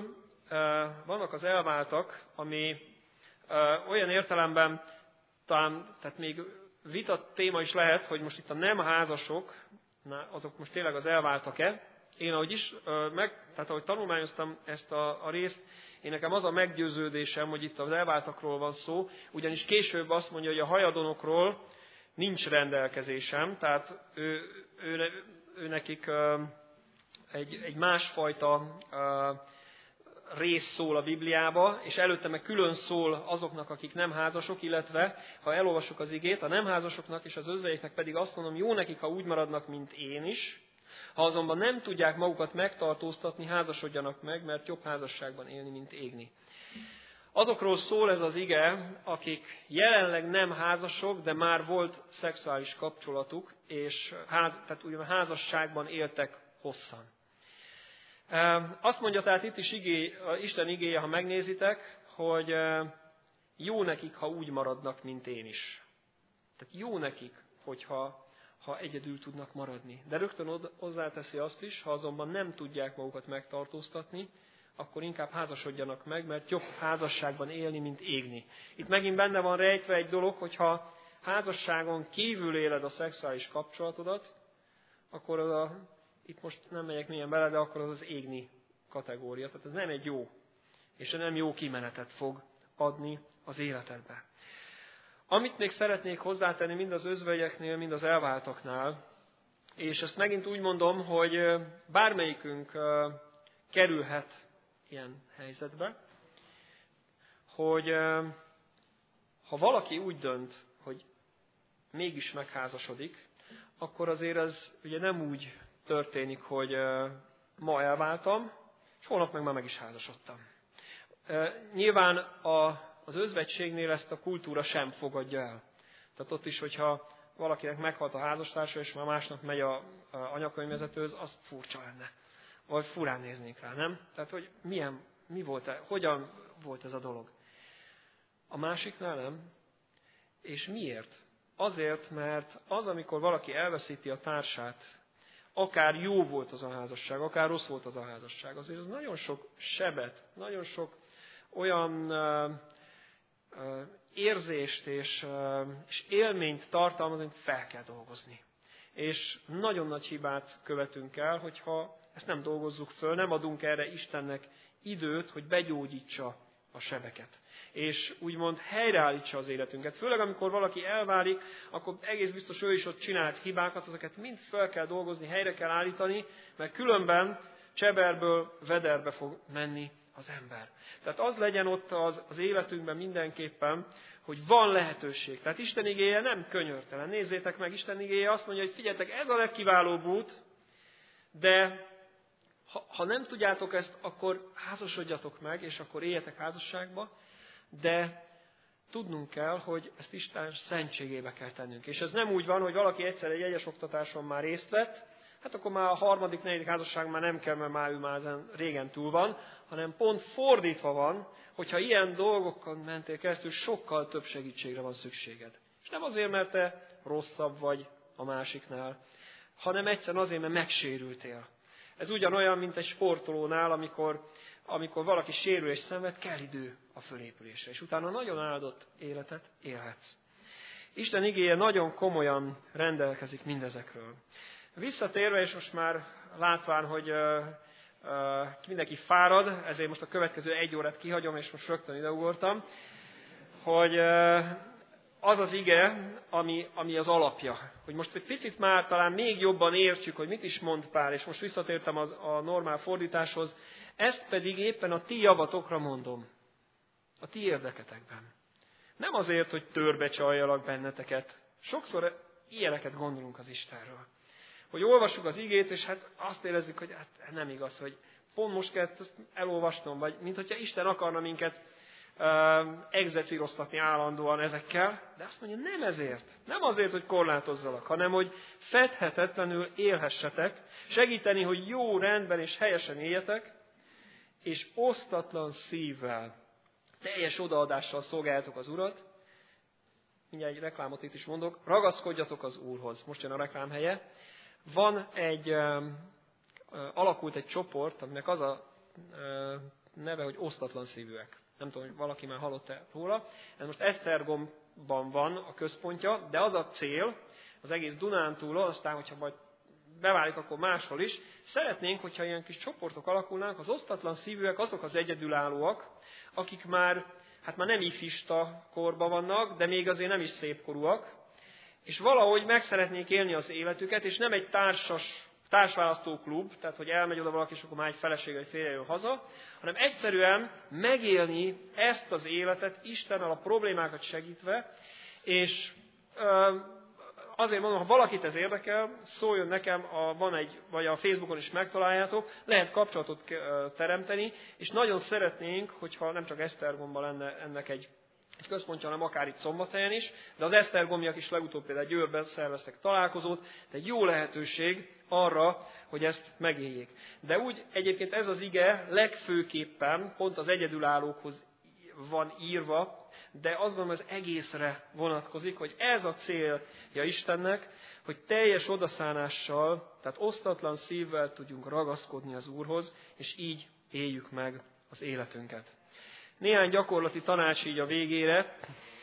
vannak az elváltak, ami olyan értelemben talán, tehát még vita téma is lehet, hogy most itt a nem házasok, na, azok most tényleg az elváltak-e. Én ahogy is, meg, tehát ahogy tanulmányoztam ezt a, a részt, én nekem az a meggyőződésem, hogy itt az elváltakról van szó, ugyanis később azt mondja, hogy a hajadonokról nincs rendelkezésem, tehát ő, ő, ő, ő nekik egy, egy másfajta rész szól a Bibliába, és előtte meg külön szól azoknak, akik nem házasok, illetve, ha elolvassuk az igét, a nem házasoknak és az özvegyeknek pedig azt mondom, jó nekik, ha úgy maradnak, mint én is, ha azonban nem tudják magukat megtartóztatni, házasodjanak meg, mert jobb házasságban élni, mint égni. Azokról szól ez az ige, akik jelenleg nem házasok, de már volt szexuális kapcsolatuk, és ház, tehát ugyan házasságban éltek hosszan. Azt mondja tehát itt is igé, Isten igéje, ha megnézitek, hogy jó nekik, ha úgy maradnak, mint én is. Tehát jó nekik, hogyha ha egyedül tudnak maradni. De rögtön hozzáteszi azt is, ha azonban nem tudják magukat megtartóztatni, akkor inkább házasodjanak meg, mert jobb házasságban élni, mint égni. Itt megint benne van rejtve egy dolog, hogyha házasságon kívül éled a szexuális kapcsolatodat, akkor az a, itt most nem megyek mélyen bele, de akkor az az égni kategória. Tehát ez nem egy jó, és nem jó kimenetet fog adni az életedbe. Amit még szeretnék hozzátenni mind az özvegyeknél, mind az elváltaknál, és ezt megint úgy mondom, hogy bármelyikünk kerülhet ilyen helyzetbe, hogy ha valaki úgy dönt, hogy mégis megházasodik, akkor azért ez ugye nem úgy történik, hogy ma elváltam, és holnap meg már meg is házasodtam. Nyilván a, az özvegységnél ezt a kultúra sem fogadja el. Tehát ott is, hogyha valakinek meghalt a házastársa, és már másnap megy a, a anyakönyvvezetőhöz, az furcsa lenne. Vagy furán néznék rá, nem? Tehát, hogy milyen, mi volt, hogyan volt ez a dolog. A másiknál nem. És miért? Azért, mert az, amikor valaki elveszíti a társát, akár jó volt az a házasság, akár rossz volt az a házasság, azért az nagyon sok sebet, nagyon sok olyan uh, uh, érzést és, uh, és élményt tartalmaz, amit fel kell dolgozni. És nagyon nagy hibát követünk el, hogyha ezt nem dolgozzuk föl, nem adunk erre Istennek időt, hogy begyógyítsa a sebeket. És úgymond helyreállítsa az életünket. Főleg amikor valaki elválik, akkor egész biztos ő is ott csinált hibákat, ezeket mind fel kell dolgozni, helyre kell állítani, mert különben cseberből vederbe fog menni az ember. Tehát az legyen ott az, az életünkben mindenképpen, hogy van lehetőség. Tehát Isten igéje nem könyörtelen. Nézzétek meg, Isten igéje azt mondja, hogy figyeljetek, ez a legkiválóbb út, de ha, ha nem tudjátok ezt, akkor házasodjatok meg, és akkor éljetek házasságba, de tudnunk kell, hogy ezt Isten szentségébe kell tennünk. És ez nem úgy van, hogy valaki egyszer egy egyes oktatáson már részt vett, hát akkor már a harmadik, negyedik házasság már nem kell, mert már ő már ezen régen túl van, hanem pont fordítva van, hogyha ilyen dolgokon mentél keresztül, sokkal több segítségre van szükséged. És nem azért, mert te rosszabb vagy a másiknál, hanem egyszerűen azért, mert megsérültél. Ez ugyanolyan, mint egy sportolónál, amikor, amikor valaki sérül és szenved, kell idő a fölépülésre, és utána nagyon áldott életet élhetsz. Isten igéje nagyon komolyan rendelkezik mindezekről. Visszatérve, és most már látván, hogy uh, uh, mindenki fárad, ezért most a következő egy órát kihagyom, és most rögtön ideugortam, hogy uh, az az ige, ami, ami az alapja. Hogy most egy picit már talán még jobban értjük, hogy mit is mond Pál, és most visszatértem az, a normál fordításhoz, ezt pedig éppen a ti javatokra mondom, a ti érdeketekben. Nem azért, hogy törbe csaljalak benneteket. Sokszor ilyeneket gondolunk az Istenről. Hogy olvassuk az igét, és hát azt érezzük, hogy hát nem igaz, hogy pont most kell ezt elolvasnom, vagy mint hogyha Isten akarna minket uh, egzecíroztatni állandóan ezekkel, de azt mondja, nem ezért, nem azért, hogy korlátozzalak, hanem hogy fedhetetlenül élhessetek, segíteni, hogy jó rendben és helyesen éljetek, és osztatlan szívvel, teljes odaadással szolgáljátok az Urat. Mindjárt egy reklámot itt is mondok. Ragaszkodjatok az Úrhoz. Most jön a reklám helye. Van egy, alakult egy csoport, aminek az a neve, hogy osztatlan szívűek. Nem tudom, hogy valaki már hallott-e róla. Ez most Esztergomban van a központja, de az a cél, az egész Dunántúlon, aztán, hogyha majd beválik, akkor máshol is. Szeretnénk, hogyha ilyen kis csoportok alakulnának, az osztatlan szívűek azok az egyedülállóak, akik már, hát már nem ifista korban vannak, de még azért nem is szépkorúak, és valahogy meg szeretnék élni az életüket, és nem egy társas, társválasztó klub, tehát hogy elmegy oda valaki, és akkor már egy feleség, vagy férje jön haza, hanem egyszerűen megélni ezt az életet Istennel a problémákat segítve, és ö, azért mondom, ha valakit ez érdekel, szóljon nekem, a, van egy, vagy a Facebookon is megtaláljátok, lehet kapcsolatot teremteni, és nagyon szeretnénk, hogyha nem csak Esztergomban lenne ennek egy, egy központja, hanem akár itt Szombathelyen is, de az esztergomiak is legutóbb például Győrben szerveztek találkozót, de egy jó lehetőség arra, hogy ezt megéljék. De úgy egyébként ez az ige legfőképpen pont az egyedülállókhoz van írva, de azt gondolom, az egészre vonatkozik, hogy ez a célja Istennek, hogy teljes odaszánással, tehát osztatlan szívvel tudjunk ragaszkodni az Úrhoz, és így éljük meg az életünket. Néhány gyakorlati tanács így a végére.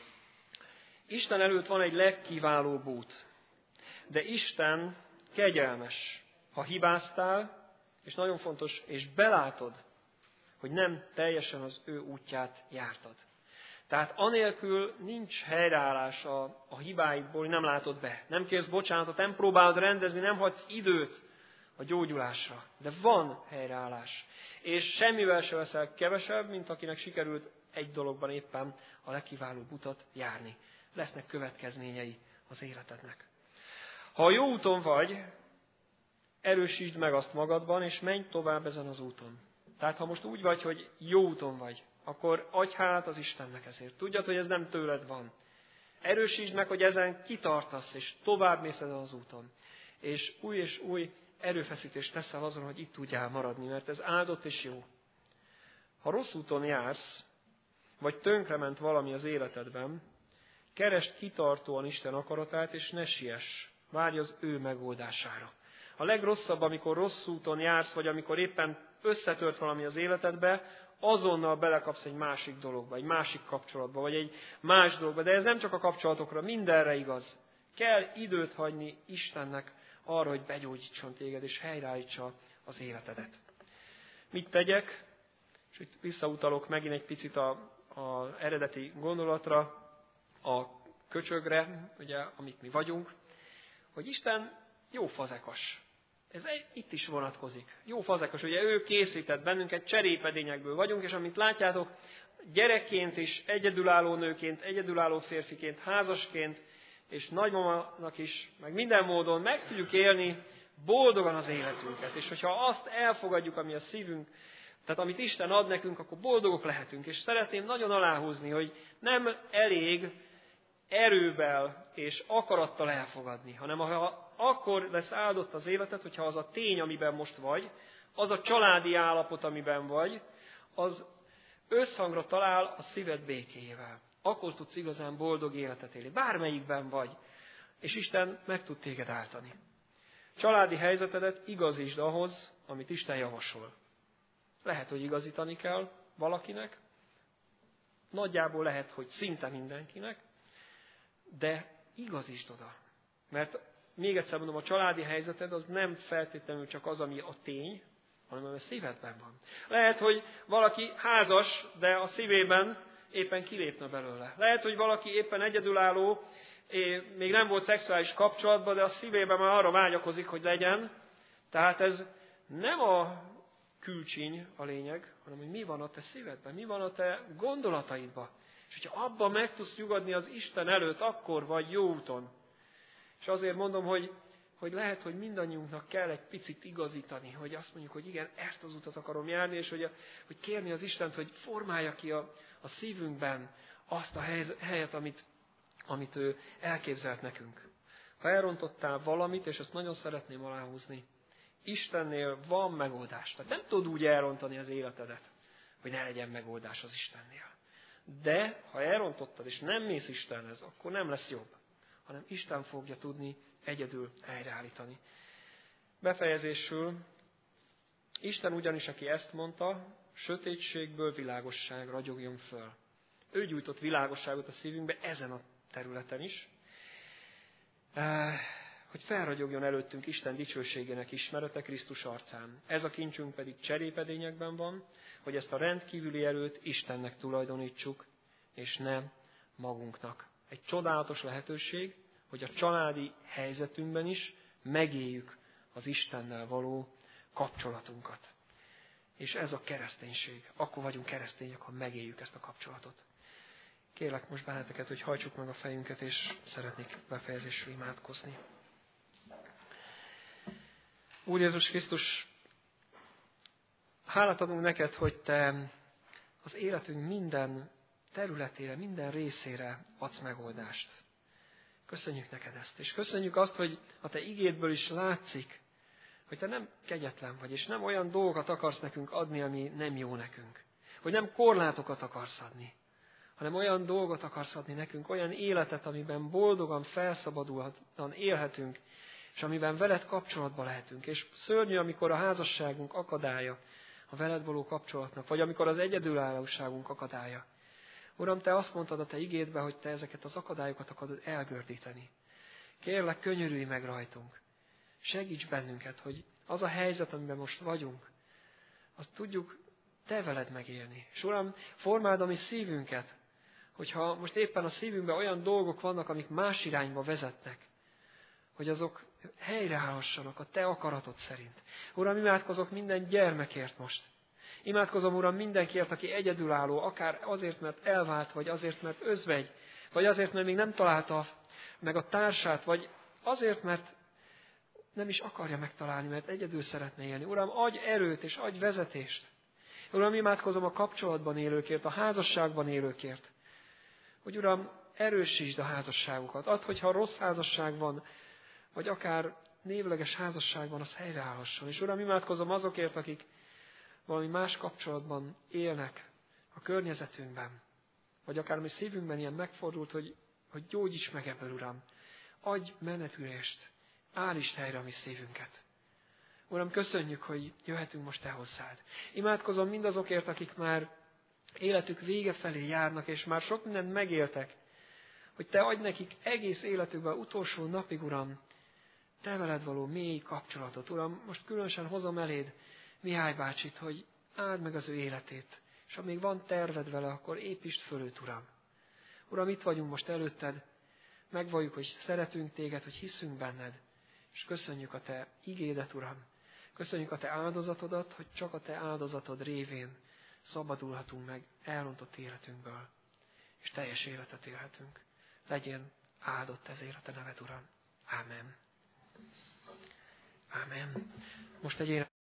Isten előtt van egy legkiválóbb út, de Isten kegyelmes, ha hibáztál, és nagyon fontos, és belátod, hogy nem teljesen az ő útját jártad. Tehát anélkül nincs helyreállás a, a hibáidból, hogy nem látod be. Nem kérsz bocsánatot, nem próbálod rendezni, nem hagysz időt a gyógyulásra. De van helyreállás. És semmivel se veszel kevesebb, mint akinek sikerült egy dologban éppen a legkiválóbb utat járni. Lesznek következményei az életednek. Ha a jó úton vagy, erősítsd meg azt magadban, és menj tovább ezen az úton. Tehát ha most úgy vagy, hogy jó úton vagy, akkor adj hálát az Istennek ezért. Tudjad, hogy ez nem tőled van. Erősítsd meg, hogy ezen kitartasz, és tovább mész ezen az úton. És új és új erőfeszítést teszel azon, hogy itt tudjál maradni, mert ez áldott és jó. Ha rossz úton jársz, vagy tönkrement valami az életedben, keresd kitartóan Isten akaratát, és ne siess. Várj az ő megoldására. A legrosszabb, amikor rossz úton jársz, vagy amikor éppen összetört valami az életedbe, azonnal belekapsz egy másik dologba, egy másik kapcsolatba, vagy egy más dologba. De ez nem csak a kapcsolatokra, mindenre igaz. Kell időt hagyni Istennek arra, hogy begyógyítson téged, és helyreállítsa az életedet. Mit tegyek? És itt visszautalok megint egy picit az eredeti gondolatra, a köcsögre, ugye, amit mi vagyunk, hogy Isten jó fazekas. Ez itt is vonatkozik. Jó fazekas, ugye ő készített bennünket, cserépedényekből vagyunk, és amit látjátok, gyerekként is, egyedülálló nőként, egyedülálló férfiként, házasként, és nagymamának is, meg minden módon meg tudjuk élni boldogan az életünket. És hogyha azt elfogadjuk, ami a szívünk, tehát amit Isten ad nekünk, akkor boldogok lehetünk. És szeretném nagyon aláhúzni, hogy nem elég erővel és akarattal elfogadni, hanem ha akkor lesz áldott az életed, hogyha az a tény, amiben most vagy, az a családi állapot, amiben vagy, az összhangra talál a szíved békéjével. Akkor tudsz igazán boldog életet élni. Bármelyikben vagy. És Isten meg tud téged áltani. Családi helyzetedet igazítsd ahhoz, amit Isten javasol. Lehet, hogy igazítani kell valakinek. Nagyjából lehet, hogy szinte mindenkinek. De igazítsd oda. Mert még egyszer mondom, a családi helyzeted az nem feltétlenül csak az, ami a tény, hanem ami a szívedben van. Lehet, hogy valaki házas, de a szívében éppen kilépne belőle. Lehet, hogy valaki éppen egyedülálló, még nem volt szexuális kapcsolatban, de a szívében már arra vágyakozik, hogy legyen. Tehát ez nem a külcsíny a lényeg, hanem hogy mi van a te szívedben, mi van a te gondolataidban. És hogyha abban meg tudsz nyugodni az Isten előtt, akkor vagy jó úton. És azért mondom, hogy, hogy lehet, hogy mindannyiunknak kell egy picit igazítani, hogy azt mondjuk, hogy igen, ezt az utat akarom járni, és hogy, a, hogy kérni az Istent, hogy formálja ki a, a szívünkben azt a helyet, amit, amit ő elképzelt nekünk. Ha elrontottál valamit, és ezt nagyon szeretném aláhúzni, Istennél van megoldás. Tehát nem tudod úgy elrontani az életedet, hogy ne legyen megoldás az Istennél. De ha elrontottad, és nem mész Istenhez, akkor nem lesz jobb, hanem Isten fogja tudni egyedül helyreállítani. Befejezésül Isten ugyanis, aki ezt mondta, sötétségből világosság ragyogjon föl. Ő gyújtott világosságot a szívünkbe ezen a területen is, hogy felragyogjon előttünk Isten dicsőségének ismerete Krisztus arcán. Ez a kincsünk pedig cserépedényekben van, hogy ezt a rendkívüli erőt Istennek tulajdonítsuk, és nem magunknak. Egy csodálatos lehetőség, hogy a családi helyzetünkben is megéljük az Istennel való kapcsolatunkat. És ez a kereszténység. Akkor vagyunk keresztények, ha megéljük ezt a kapcsolatot. Kérlek most benneteket, hogy hajtsuk meg a fejünket, és szeretnék befejezésre imádkozni. Úr Jézus Krisztus, hálát adunk neked, hogy Te az életünk minden területére, minden részére adsz megoldást. Köszönjük neked ezt, és köszönjük azt, hogy a Te igédből is látszik, hogy Te nem kegyetlen vagy, és nem olyan dolgokat akarsz nekünk adni, ami nem jó nekünk. Hogy nem korlátokat akarsz adni, hanem olyan dolgot akarsz adni nekünk, olyan életet, amiben boldogan, felszabadultan élhetünk, és amiben veled kapcsolatban lehetünk. És szörnyű, amikor a házasságunk akadálya a veled való kapcsolatnak, vagy amikor az egyedülállóságunk akadálya. Uram, Te azt mondtad a Te igédbe, hogy Te ezeket az akadályokat akarod elgördíteni. Kérlek, könyörülj meg rajtunk. Segíts bennünket, hogy az a helyzet, amiben most vagyunk, azt tudjuk Te veled megélni. És Uram, formáld a mi szívünket, hogyha most éppen a szívünkben olyan dolgok vannak, amik más irányba vezetnek, hogy azok helyreállhassanak a Te akaratod szerint. Uram, imádkozok minden gyermekért most. Imádkozom, Uram, mindenkiért, aki egyedülálló, akár azért, mert elvált, vagy azért, mert özvegy, vagy azért, mert még nem találta meg a társát, vagy azért, mert nem is akarja megtalálni, mert egyedül szeretne élni. Uram, adj erőt és adj vezetést. Uram, imádkozom a kapcsolatban élőkért, a házasságban élőkért. Hogy Uram, erősítsd a házasságukat. Add, hogyha rossz házasság van, vagy akár névleges házasságban, az helyreállhasson. És Uram, imádkozom azokért, akik valami más kapcsolatban élnek a környezetünkben, vagy akár mi szívünkben ilyen megfordult, hogy, hogy gyógyíts meg ebből, Uram. Adj menetülést, állítsd helyre a mi szívünket. Uram, köszönjük, hogy jöhetünk most Te hozzád. Imádkozom mindazokért, akik már életük vége felé járnak, és már sok mindent megéltek, hogy Te adj nekik egész életükben utolsó napig, Uram, Te veled való mély kapcsolatot. Uram, most különösen hozom eléd Mihály bácsit, hogy áld meg az ő életét, és ha még van terved vele, akkor építsd föl őt, Uram. Uram, itt vagyunk most előtted, megvalljuk, hogy szeretünk Téged, hogy hiszünk benned, és köszönjük a Te igédet, Uram. Köszönjük a Te áldozatodat, hogy csak a Te áldozatod révén szabadulhatunk meg elrontott életünkből, és teljes életet élhetünk. Legyen áldott ezért a Te neved, Uram. Ámen. Ámen. Most egy